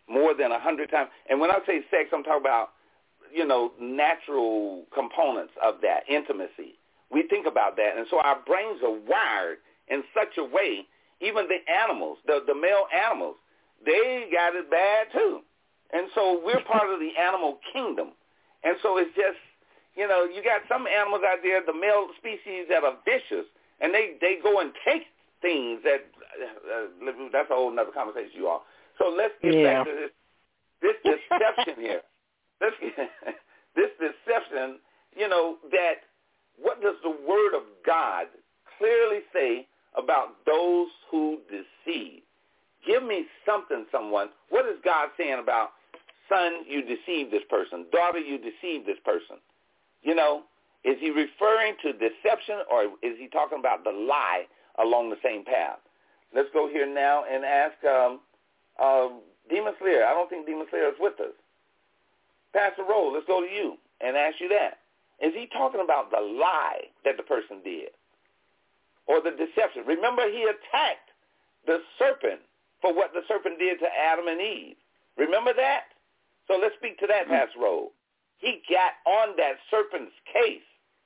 more than a hundred times. And when I say sex, I'm talking about, you know, natural components of that, intimacy. We think about that. And so our brains are wired in such a way, even the animals, the, the male animals, they got it bad too. And so we're part of the animal kingdom. And so it's just, you know, you got some animals out there, the male species that are vicious, and they, they go and take things that, uh, that's a whole other conversation, you all. So let's get yeah. back to this, this deception here. Let's get, this deception, you know, that what does the Word of God clearly say about those who deceive? Give me something, someone. What is God saying about, son, you deceived this person, daughter, you deceived this person? You know, is he referring to deception, or is he talking about the lie along the same path? Let's go here now and ask um, uh, Demon Slayer. I don't think Demon Slayer is with us. Pastor Rowe, let's go to you and ask you that. Is he talking about the lie that the person did or the deception? Remember, he attacked the serpent for what the serpent did to Adam and Eve. Remember that? So let's speak to that, mm-hmm. Pastor Rowe. He got on that serpent's case.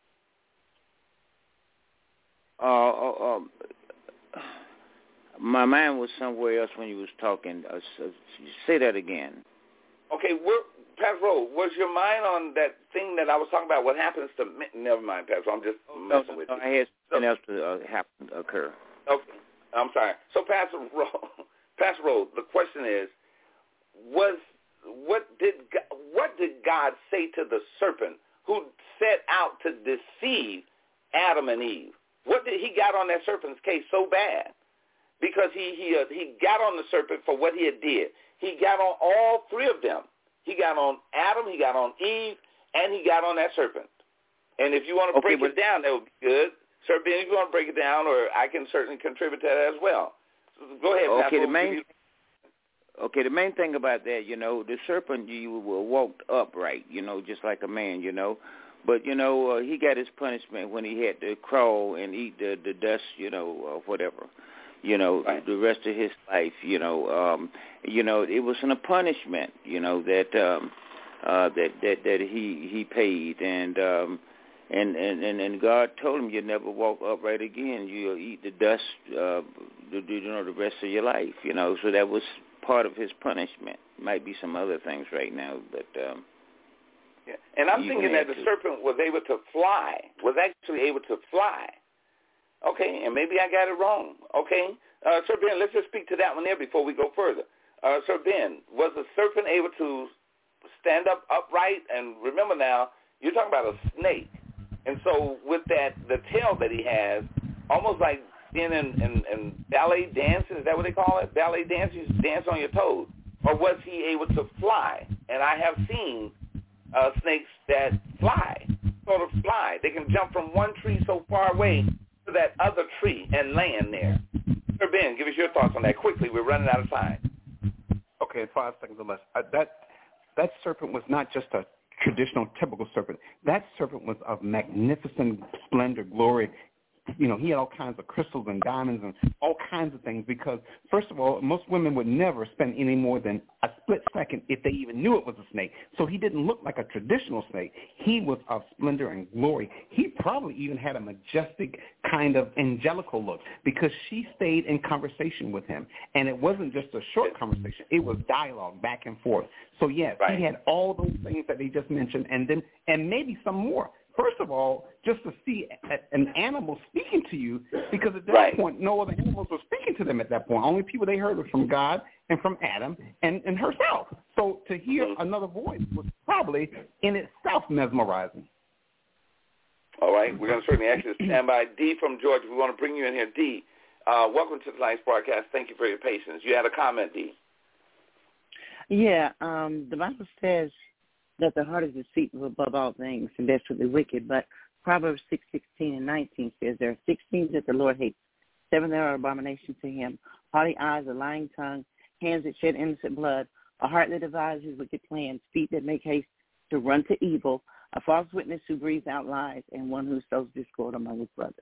Uh, uh, um, my mind was somewhere else when you was talking. Uh, so say that again. Okay, we're, Pastor Rowe, was your mind on that thing that I was talking about? What happens to men? Never mind, Pastor. I'm just oh, messing no, with no, you. I had something else to uh, happen occur. Okay, I'm sorry. So, Pastor Rowe, Pastor Rowe, the question is, was what did God, what did God say to the serpent who set out to deceive Adam and Eve? What did he got on that serpent's case so bad? Because he he uh, he got on the serpent for what he had did. He got on all three of them. He got on Adam, he got on Eve, and he got on that serpent. And if you want to okay, break but, it down, that would be good. Sir Ben, if you want to break it down, or I can certainly contribute to that as well. So go ahead, okay, Pastor. the main, okay, the main thing about that, you know, the serpent, you were walked upright, you know, just like a man, you know. But, you know, uh, he got his punishment when he had to crawl and eat the, the dust, you know, or whatever. You know, right. the rest of his life, you know, um, you know, it was a punishment, you know, that um, uh, that that that he he paid, and um, and, and and and God told him you never walk upright again. You'll eat the dust, uh, the, you know, the rest of your life, you know. So that was part of his punishment. Might be some other things right now, but um, yeah. And I'm thinking that the to. serpent was able to fly, was actually able to fly. Okay, and maybe I got it wrong. Okay, uh, Sir Ben, let's just speak to that one there before we go further. Uh, Sir Ben, was the serpent able to stand up upright? And remember now, you're talking about a snake. And so with that, the tail that he has, almost like being in, in, in ballet dancing, is that what they call it? Ballet dancing, you dance on your toes. Or was he able to fly? And I have seen uh, snakes that fly, sort of fly. They can jump from one tree so far away to that other tree and land there. Sir Ben, give us your thoughts on that quickly. We're running out of time. Okay, five seconds or less. Uh, that that serpent was not just a traditional, typical serpent. That serpent was of magnificent splendor, glory. You know, he had all kinds of crystals and diamonds and all kinds of things because, first of all, most women would never spend any more than a split second if they even knew it was a snake. So he didn't look like a traditional snake. He was of splendor and glory. He probably even had a majestic kind of angelical look because she stayed in conversation with him. And it wasn't just a short conversation. It was dialogue back and forth. So, yes, right. He had all those things that they just mentioned and then and maybe some more. First of all, just to see a, an animal speaking to you, because at that right. point, no other animals were speaking to them at that point. Only people they heard were from God and from Adam and, and herself. So to hear mm-hmm. another voice was probably in itself mesmerizing. All right. We're going to certainly ask you to stand by. D from Georgia, we want to bring you in here. D, uh, welcome to tonight's broadcast. Thank you for your patience. You had a comment, D. Yeah, um, the Bible says that the heart is deceitful above all things and desperately wicked. But Proverbs six sixteen and nineteen says there are six things that the Lord hates. Seven that are abomination to him: haughty eyes, a lying tongue, hands that shed innocent blood, a heart that devises wicked plans, feet that make haste to run to evil, a false witness who breathes out lies, and one who sows discord among his brothers.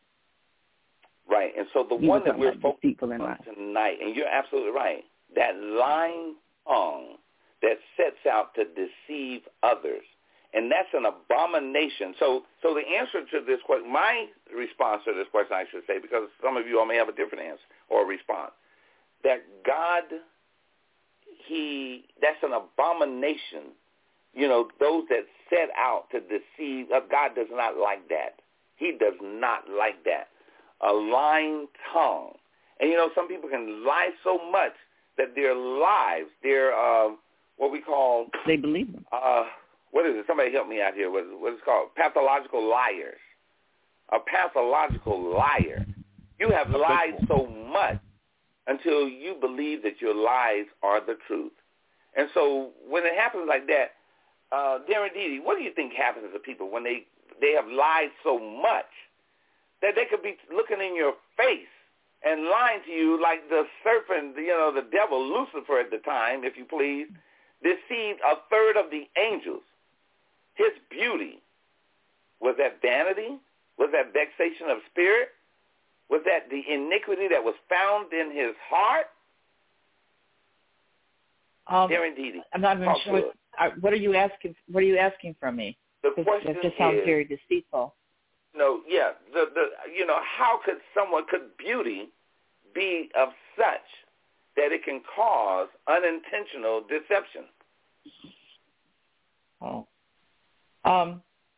Right, and so the he one that we're focusing on life. tonight, and you're absolutely right, that lying tongue that sets out to deceive others. And that's an abomination. So so the answer to this question, my response to this question, I should say, because some of you all may have a different answer or response, that God, he, that's an abomination. You know, those that set out to deceive, God does not like that. He does not like that. A lying tongue. And, you know, some people can lie so much that their lives, their, uh, what we call... They believe them. Uh, what is it? Somebody help me out here. What, what is it called? Pathological liars. A pathological liar. You have lied so much until you believe that your lies are the truth. And so when it happens like that, uh, Darren Dede, what do you think happens to people when they, they have lied so much that they could be looking in your face and lying to you like the serpent, you know, the devil, Lucifer at the time, if you please, deceived a third of the angels. His beauty, was that vanity? Was that vexation of spirit? Was that the iniquity that was found in his heart? Um, Darren Dede, I'm not even sure. What, uh, what are you asking? What are you asking from me? The question that just sounds is, very deceitful. No, yeah, the the you know, how could someone could beauty be of such that it can cause unintentional deception? Oh, um,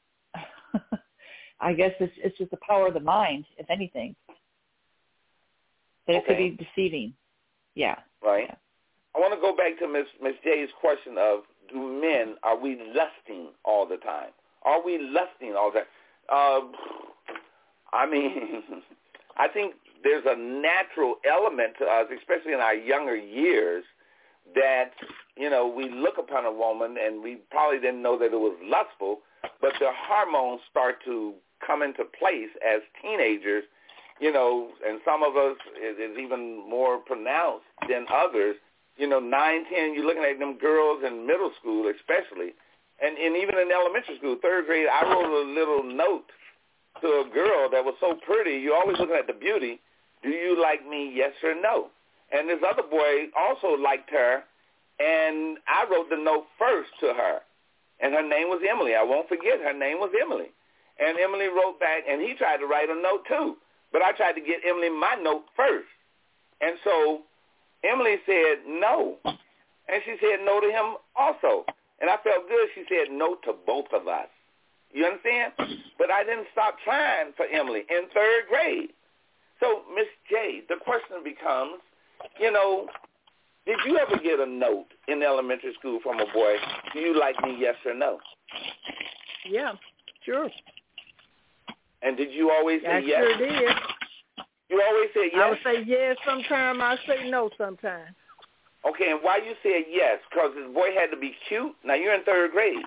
I guess it's it's just the power of the mind, if anything. That it okay. could be deceiving. Yeah. Right. Yeah. I want to go back to Miss Miss J's question of, do men, are we lusting all the time? Are we lusting all the time? Uh, I mean, I think there's a natural element to us, especially in our younger years, that, you know, we look upon a woman and we probably didn't know that it was lustful, but the hormones start to come into place as teenagers, you know, and some of us it is even more pronounced than others. You know, nine, ten, you're looking at them girls in middle school especially, and, and even in elementary school, third grade, I wrote a little note to a girl that was so pretty. You're always looking at the beauty. Do you like me, yes or no? And this other boy also liked her, and I wrote the note first to her, and her name was Emily. I won't forget, her name was Emily. And Emily wrote back, and he tried to write a note too, but I tried to get Emily my note first. And so Emily said no, and she said no to him also. And I felt good. She said no to both of us. You understand? But I didn't stop trying for Emily in third grade. So, Miss J, the question becomes, you know, did you ever get a note in elementary school from a boy, do you like me, yes or no? Yeah, sure. And did you always say I yes? I sure did. You always say yes? I would say yes sometime. I say no sometime. Okay, and why you said yes? Because this boy had to be cute? Now, you're in third grade.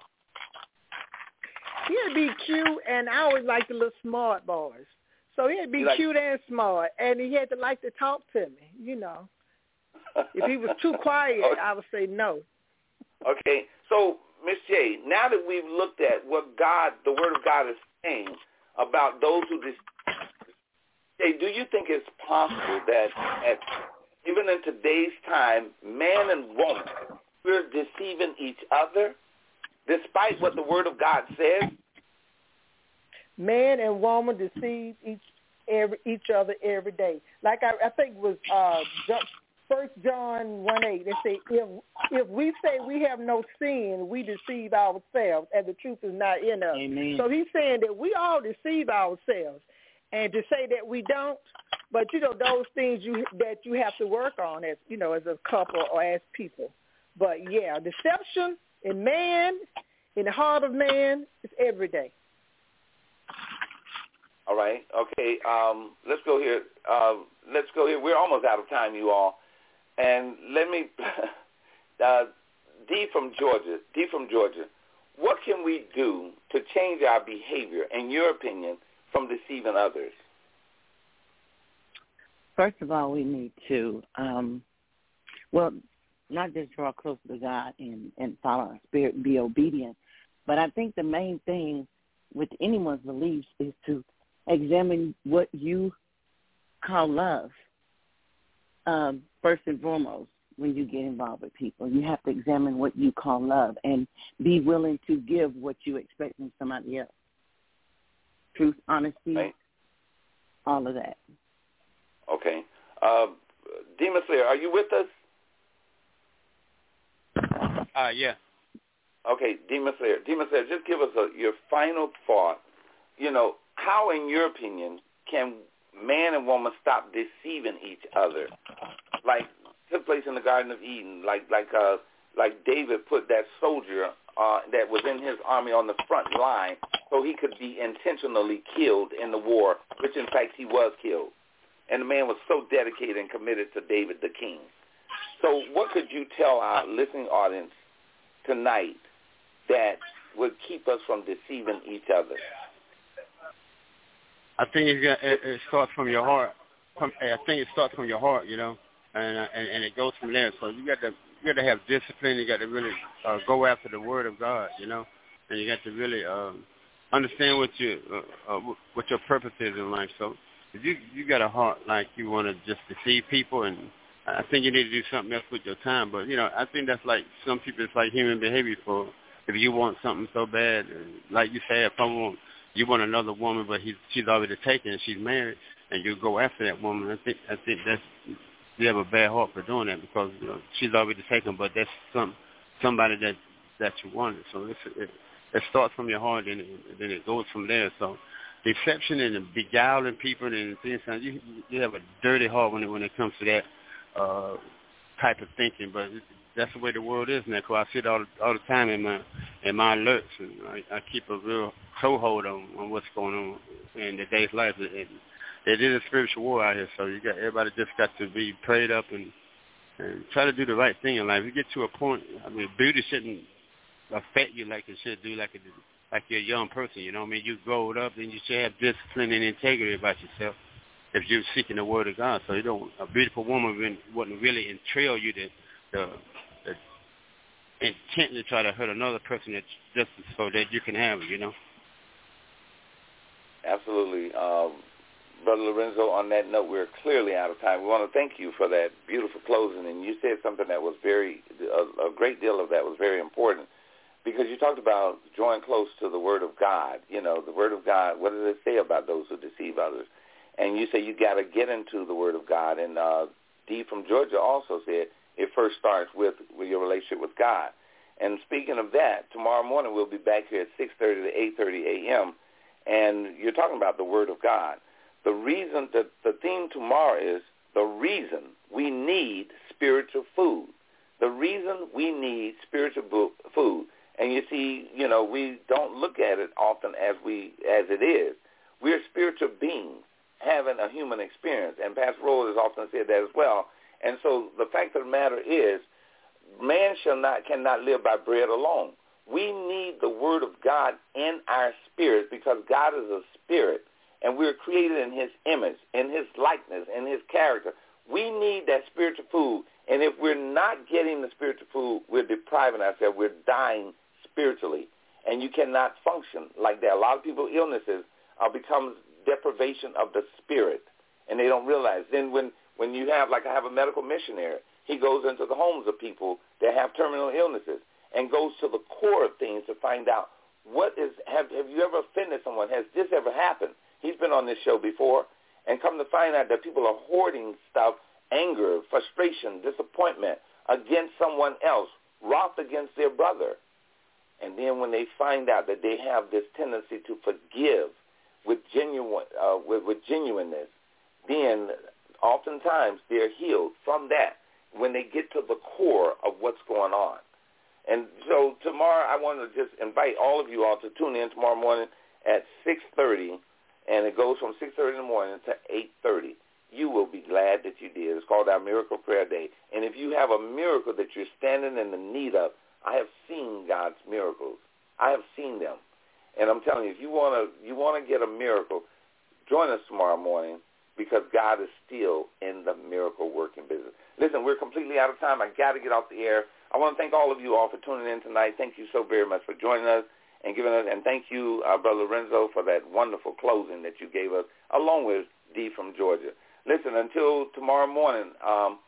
He had to be cute, and I always liked the little smart boys. So he had to be like, cute and smart, and he had to like to talk to me, you know. If he was too quiet, okay. I would say no. Okay, so, Miss J, now that we've looked at what God, the Word of God is saying about those who deceive, Jay, do you think it's possible that at, even in today's time, man and woman, we're deceiving each other despite what the Word of God says? Man and woman deceive each every each other every day. Like I, I think it was uh, First John one eight. They say if if we say we have no sin, we deceive ourselves, and the truth is not in us. Amen. So he's saying that we all deceive ourselves, and to say that we don't, but you know those things you that you have to work on as you know as a couple or as people. But yeah, deception in man, in the heart of man, is every day. All right. Okay. Um, let's go here. Uh, let's go here. We're almost out of time, you all. And let me, uh, D from Georgia, D from Georgia, what can we do to change our behavior, in your opinion, from deceiving others? First of all, we need to, um, well, not just draw closer to God and, and follow our spirit and be obedient, but I think the main thing with anyone's beliefs is to examine what you call love, um, first and foremost. when you get involved with people. You have to examine what you call love and be willing to give what you expect from somebody else. Truth, honesty, right. All of that. Okay. Uh, Demon Slayer, are you with us? Uh, yeah. Okay, Demon Slayer. Demon Slayer, just give us a, your final thought. You know, how, in your opinion, can man and woman stop deceiving each other? Like took place in the Garden of Eden, like like uh, like David put that soldier uh, that was in his army on the front line so he could be intentionally killed in the war, which in fact he was killed. And the man was so dedicated and committed to David the king. So what could you tell our listening audience tonight that would keep us from deceiving each other? I think it, it, it starts from your heart. From, I think it starts from your heart, you know, and, uh, and and it goes from there. So you got to you got to have discipline. You got to really uh, go after the Word of God, you know, and you got to really um, understand what your uh, uh, what your purpose is in life. So if you you got a heart like you want to just deceive people, and I think you need to do something else with your time. But you know, I think that's like some people. It's like human behavior. For if you want something so bad, like you said, if I want. You want another woman, but he's, she's already taken and she's married, and you go after that woman. I think I think that's you have a bad heart for doing that because you know, she's already taken, but that's some somebody that that you wanted. So it's, it it starts from your heart, and it, then it goes from there. So deception and beguiling people and things, you you have a dirty heart when it when it comes to that uh, type of thinking, but. It, That's the way the world is now. Cause I see it all, all the time in my in my alerts, and I, I keep a real toehold on, on what's going on in the day's life. It, it, it is a spiritual war out here, so you got everybody just got to be prayed up and and try to do the right thing in life. You get to a point. I mean, beauty shouldn't affect you like it should do, like it, like you're a young person. You know what I mean? You grow up, then you should have discipline and integrity about yourself if you're seeking the Word of God. So you don't a beautiful woman wouldn't really entrail you to. to intently try to hurt another person that just so that you can have it, you know. Absolutely. Um, Brother Lorenzo, on that note, we're clearly out of time. We want to thank you for that beautiful closing, and you said something that was very, a, a great deal of that was very important, because you talked about drawing close to the Word of God. You know, the Word of God, what does it say about those who deceive others? And you say you got to get into the Word of God, and uh, Dee from Georgia also said, it first starts with, with your relationship with God. And speaking of that, tomorrow morning we'll be back here at six thirty to eight thirty a.m., and you're talking about the Word of God. The reason, that the theme tomorrow is the reason we need spiritual food. The reason we need spiritual food. And you see, you know, we don't look at it often as we as it is. We're spiritual beings having a human experience, and Pastor Rose has often said that as well. And so the fact of the matter is, man shall not cannot live by bread alone. We need the Word of God in our spirit because God is a spirit, and we're created in his image, in his likeness, in his character. We need that spiritual food, and if we're not getting the spiritual food, we're depriving ourselves. We're dying spiritually, and you cannot function like that. A lot of people's illnesses uh, becomes deprivation of the spirit, and they don't realize. Then when When you have, like I have a medical missionary, he goes into the homes of people that have terminal illnesses and goes to the core of things to find out what is, have, have you ever offended someone? Has this ever happened? He's been on this show before, and come to find out that people are hoarding stuff, anger, frustration, disappointment against someone else, wrath against their brother. And then when they find out that they have this tendency to forgive with genuine, uh, with, with genuineness, then oftentimes they're healed from that when they get to the core of what's going on. And so tomorrow I want to just invite all of you all to tune in tomorrow morning at six thirty, and it goes from six thirty in the morning to eight thirty. You will be glad that you did. It's called our Miracle Prayer Day. And if you have a miracle that you're standing in the need of, I have seen God's miracles. I have seen them. And I'm telling you, if you want to you want to get a miracle, join us tomorrow morning, because God is still in the miracle-working business. Listen, we're completely out of time. I got to get off the air. I want to thank all of you all for tuning in tonight. Thank you so very much for joining us and giving us, and thank you, uh, Brother Lorenzo, for that wonderful closing that you gave us, along with Dee from Georgia. Listen, until tomorrow morning, um,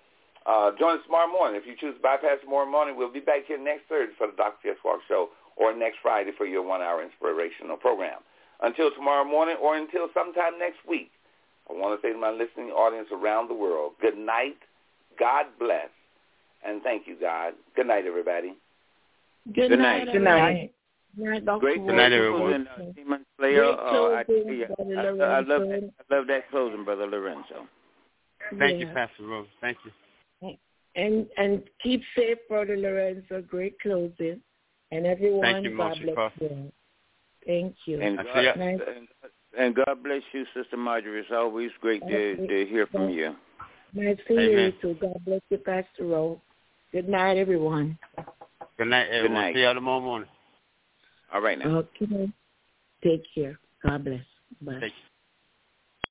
Uh, join us tomorrow morning. If you choose to bypass tomorrow morning, we'll be back here next Thursday for the Doctor Jesse Walker Show, or next Friday for your one-hour inspirational program. Until tomorrow morning, or until sometime next week, I want to say to my listening audience around the world, good night, God bless, and thank you, God. Good night, everybody. Good, good night. night. Good night. Good night, Doctor Great good night, everyone. Uh, Demon Slayer, Great uh, I, closing, yeah, Brother I, I, Lorenzo. love that, I love that closing, Brother Lorenzo. Thank Yeah. you, Pastor Rose. Thank you. And and keep safe, Brother Lorenzo. Great closing. And everyone, Thank you, God Moshe bless Cross. you. Thank you. And I God, see ya. Nice. and, and God bless you, Sister Marjorie. It's always great to, to hear from you. Nice to hear Amen. you too. God bless you, Pastor Rose. Good night, everyone. Good night, everyone. Good night. See you tomorrow morning. All right now. Okay. Take care. God bless. Bye. Take care.